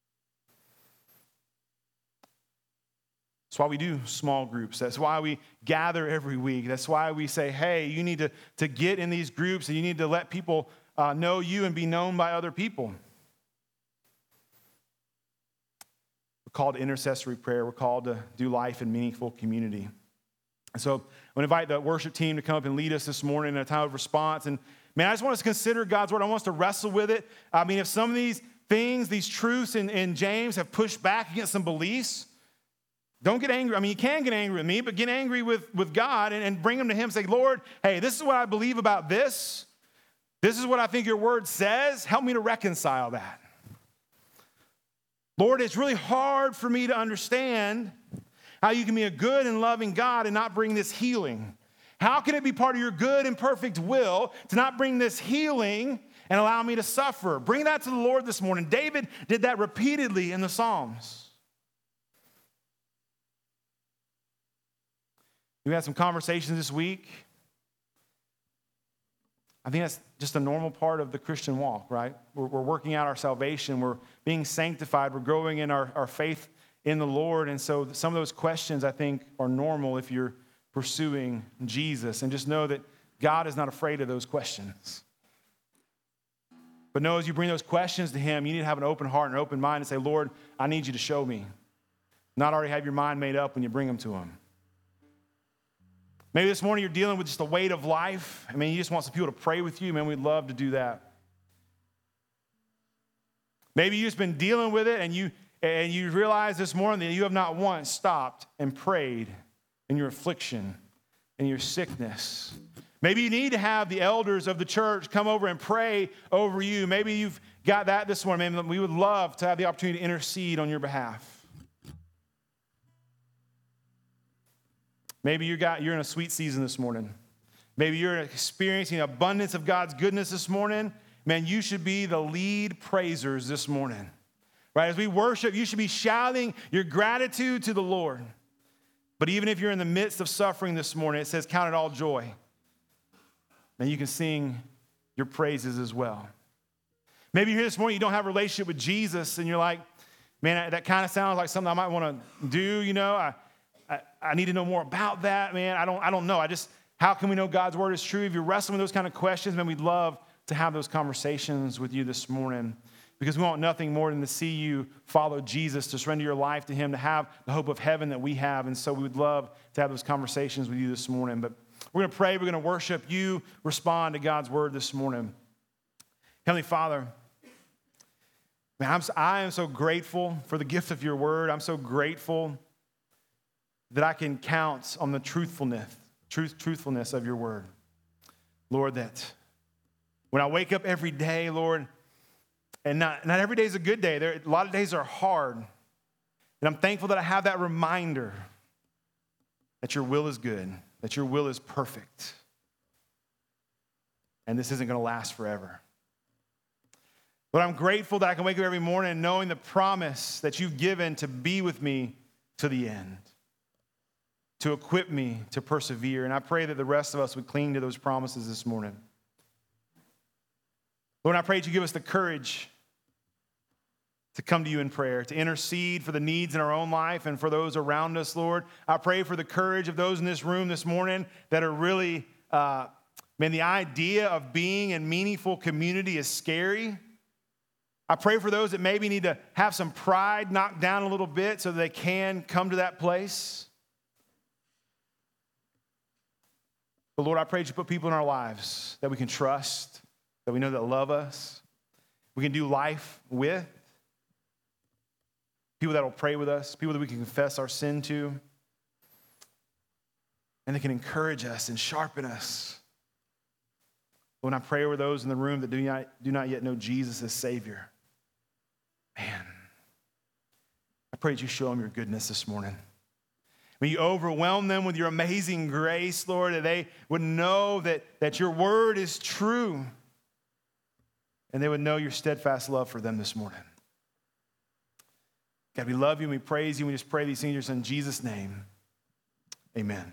That's why we do small groups. That's why we gather every week. That's why we say, hey, you need to, to get in these groups and you need to let people uh, know you and be known by other people. We're called to intercessory prayer. We're called to do life in meaningful community. And so I'm going to invite the worship team to come up and lead us this morning in a time of response. And man, I just want us to consider God's word. I want us to wrestle with it. I mean, if some of these things, these truths in, in James have pushed back against some beliefs, don't get angry. I mean, you can get angry with me, but get angry with, with God and, and bring them to him. Say, Lord, hey, this is what I believe about this. This is what I think your word says. Help me to reconcile that. Lord, it's really hard for me to understand how you can be a good and loving God and not bring this healing. How can it be part of your good and perfect will to not bring this healing and allow me to suffer? Bring that to the Lord this morning. David did that repeatedly in the Psalms. We had some conversations this week. I think that's just a normal part of the Christian walk, right? We're, we're working out our salvation. We're being sanctified. We're growing in our, our faith in the Lord. And so some of those questions, I think, are normal if you're pursuing Jesus. And just know that God is not afraid of those questions. But know as you bring those questions to him, you need to have an open heart and an open mind and say, Lord, I need you to show me. Not already have your mind made up when you bring them to him. Maybe this morning you're dealing with just the weight of life. I mean, you just want some people to pray with you. Man, we'd love to do that. Maybe you've just been dealing with it and you and you realize this morning that you have not once stopped and prayed in your affliction, in your sickness. Maybe you need to have the elders of the church come over and pray over you. Maybe you've got that this morning. Maybe we would love to have the opportunity to intercede on your behalf. Maybe you got, you're in a sweet season this morning. Maybe you're experiencing abundance of God's goodness this morning. Man, you should be the lead praisers this morning. Right? As we worship, you should be shouting your gratitude to the Lord. But even if you're in the midst of suffering this morning, it says, count it all joy. And you can sing your praises as well. Maybe you're here this morning, you don't have a relationship with Jesus, and you're like, man, that kind of sounds like something I might want to do, you know? I, I, I need to know more about that, man. I don't, I don't know. I just, how can we know God's word is true? If you're wrestling with those kind of questions, man, we'd love to have those conversations with you this morning, because we want nothing more than to see you follow Jesus, to surrender your life to him, to have the hope of heaven that we have. And so we would love to have those conversations with you this morning. But we're going to pray. We're going to worship. You respond to God's word this morning. Heavenly Father, man, I'm, I am so grateful for the gift of your word. I'm so grateful that I can count on the truthfulness, truth, truthfulness of your word. Lord, that when I wake up every day, Lord, and not, not every day is a good day. There, a lot of days are hard. And I'm thankful that I have that reminder that your will is good, that your will is perfect, and this isn't going to last forever. But I'm grateful that I can wake up every morning knowing the promise that you've given to be with me to the end, to equip me to persevere. And I pray that the rest of us would cling to those promises this morning. Lord, I pray that you give us the courage to come to you in prayer, to intercede for the needs in our own life and for those around us, Lord. I pray for the courage of those in this room this morning that are really, uh, man, the idea of being in meaningful community is scary. I pray for those that maybe need to have some pride knocked down a little bit so that they can come to that place. But Lord, I pray that you put people in our lives that we can trust, that we know that love us, we can do life with, people that will pray with us, people that we can confess our sin to, and they can encourage us and sharpen us. When I pray over those in the room that do not, do not yet know Jesus as Savior, man, I pray that you show them your goodness this morning. May you overwhelm them with your amazing grace, Lord, that they would know that, that your word is true, and they would know your steadfast love for them this morning. God, we love you and we praise you. We just pray these things in Jesus' name. Amen.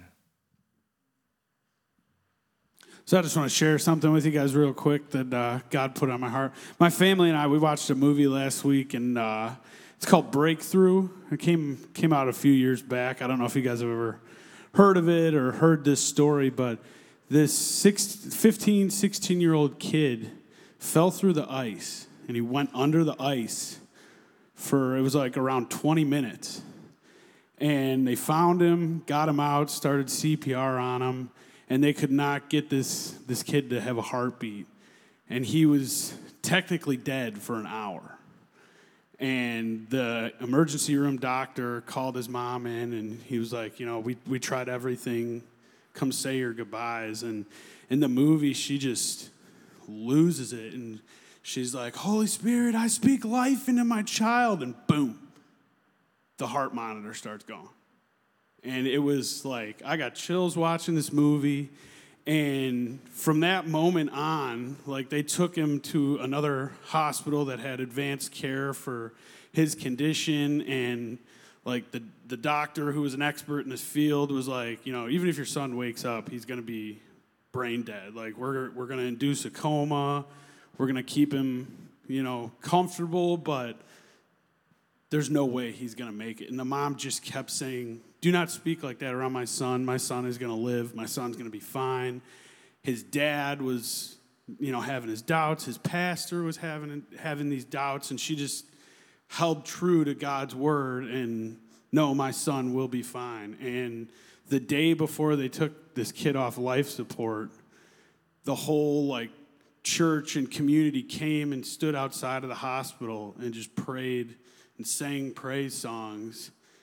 So I just want to share something with you guys real quick that uh, God put on my heart. My family and I, we watched a movie last week, and uh, it's called Breakthrough. It came came out a few years back. I don't know if you guys have ever heard of it or heard this story, but this six, fifteen, sixteen-year-old kid fell through the ice, and he went under the ice for, it was like around twenty minutes. And they found him, got him out, started C P R on him, and they could not get this, this kid to have a heartbeat. And he was technically dead for an hour. And the emergency room doctor called his mom in, and he was like, you know, we, we tried everything. Come say your goodbyes. And in the movie, she just loses it, and she's like, Holy Spirit, I speak life into my child. And boom, the heart monitor starts going. And it was like, I got chills watching this movie. And from that moment on, like, they took him to another hospital that had advanced care for his condition. And like the, the doctor, who was an expert in this field, was like, you know, even if your son wakes up, he's going to be brain dead. Like, we're we're going to induce a coma. We're going to keep him, you know, comfortable, but there's no way he's going to make it. And the mom just kept saying, do not speak like that around my son. My son is going to live. My son's going to be fine. His dad was, you know, having his doubts. His pastor was having having these doubts, and she just held true to God's word and, no, my son will be fine. And the day before they took this kid off life support, the whole, like, church and community came and stood outside of the hospital and just prayed and sang praise songs.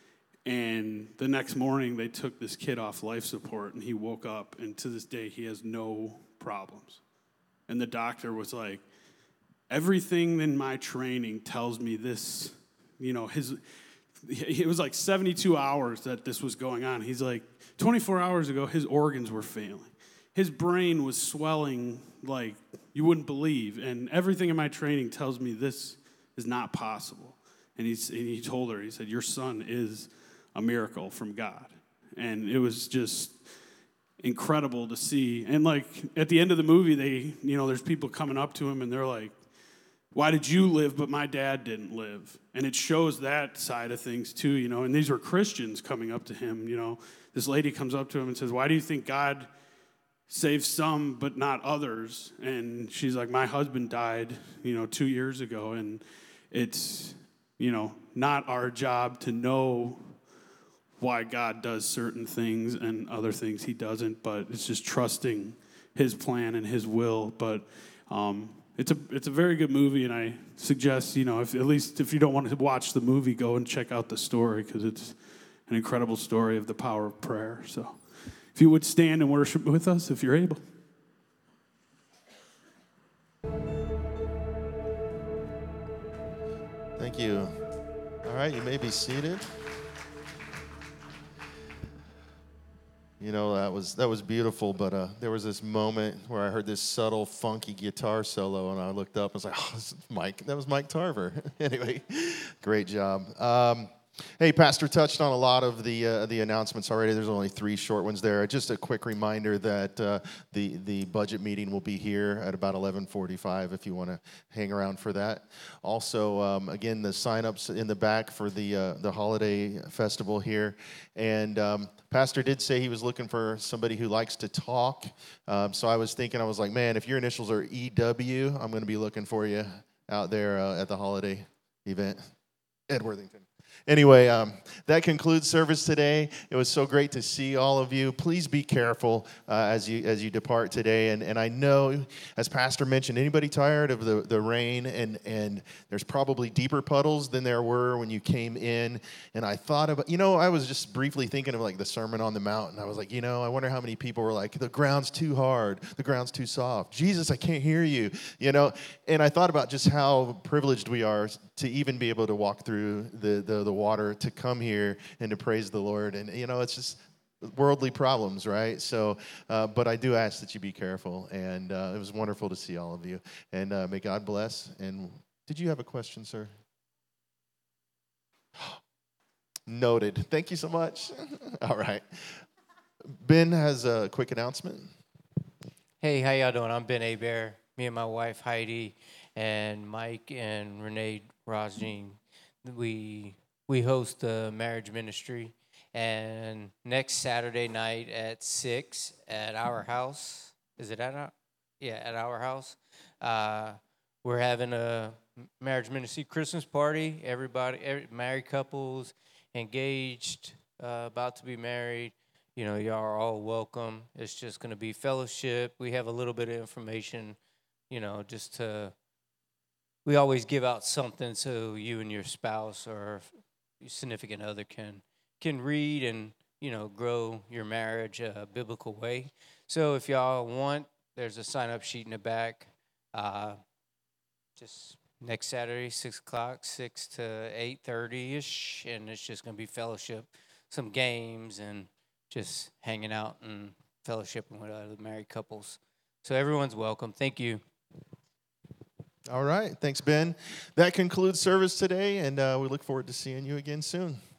And the next morning, they took this kid off life support, and he woke up, and to this day, he has no problems. And the doctor was like, everything in my training tells me this, you know, his, it was like seventy-two hours that this was going on. He's like, twenty-four hours ago, his organs were failing. His brain was swelling like you wouldn't believe. And everything in my training tells me this is not possible. And, he's, and he told her, he said, your son is a miracle from God. And it was just incredible to see. And like at the end of the movie, they, you know, there's people coming up to him and they're like, why did you live but my dad didn't live? And it shows that side of things too, you know. And these were Christians coming up to him, you know. This lady comes up to him and says, why do you think God saves some but not others? And she's like, my husband died, you know, two years ago. And it's, you know, not our job to know why God does certain things and other things he doesn't, but it's just trusting his plan and his will. But um, it's a it's a very good movie, and I suggest, you know, if at least if you don't want to watch the movie, go and check out the story, because it's an incredible story of the power of prayer. So if you would stand and worship with us, if you're able. Thank you. All right, you may be seated. You know, that was that was beautiful, but uh, there was this moment where I heard this subtle, funky guitar solo, and I looked up and was like, oh, this is Mike. That was Mike Tarver. Anyway, great job. Um, hey, Pastor touched on a lot of the uh, the announcements already. There's only three short ones there. Just a quick reminder that uh, the, the budget meeting will be here at about eleven forty-five if you want to hang around for that. Also, um, again, the sign-ups in the back for the, uh, the holiday festival here. And um, Pastor did say he was looking for somebody who likes to talk. Um, so I was thinking, I was like, man, if your initials are E W, I'm going to be looking for you out there uh, at the holiday event. Ed Worthington. Anyway, um, that concludes service today. It was so great to see all of you. Please be careful uh, as you as you depart today. And and I know, as Pastor mentioned, anybody tired of the, the rain? And, and there's probably deeper puddles than there were when you came in. And I thought about, you know, I was just briefly thinking of like the Sermon on the Mount. And I was like, you know, I wonder how many people were like, the ground's too hard. The ground's too soft. Jesus, I can't hear you. You know, and I thought about just how privileged we are to even be able to walk through the, the, the water, to come here and to praise the Lord. And, you know, it's just worldly problems, right? So, uh, but I do ask that you be careful. And uh, it was wonderful to see all of you. And uh, may God bless. And did you have a question, sir? Noted. Thank you so much. All right. Ben has a quick announcement. Hey, how y'all doing? I'm Ben Hebert. Me and my wife, Heidi, and Mike and Renee Rosjean, we we host the marriage ministry, and next Saturday night at six at our house, is it at our, yeah, at our house, uh, we're having a marriage ministry Christmas party. Everybody, every, married couples, engaged, uh, about to be married, you know, y'all are all welcome. It's just going to be fellowship. We have a little bit of information, you know, just to, we always give out something so you and your spouse or your significant other can can read and, you know, grow your marriage a biblical way. So if y'all want, there's a sign-up sheet in the back. Uh, just next Saturday, six o'clock, six to eight thirty-ish, and it's just going to be fellowship, some games, and just hanging out and fellowshipping with other married couples. So everyone's welcome. Thank you. All right. Thanks, Ben. That concludes service today, and uh, we look forward to seeing you again soon.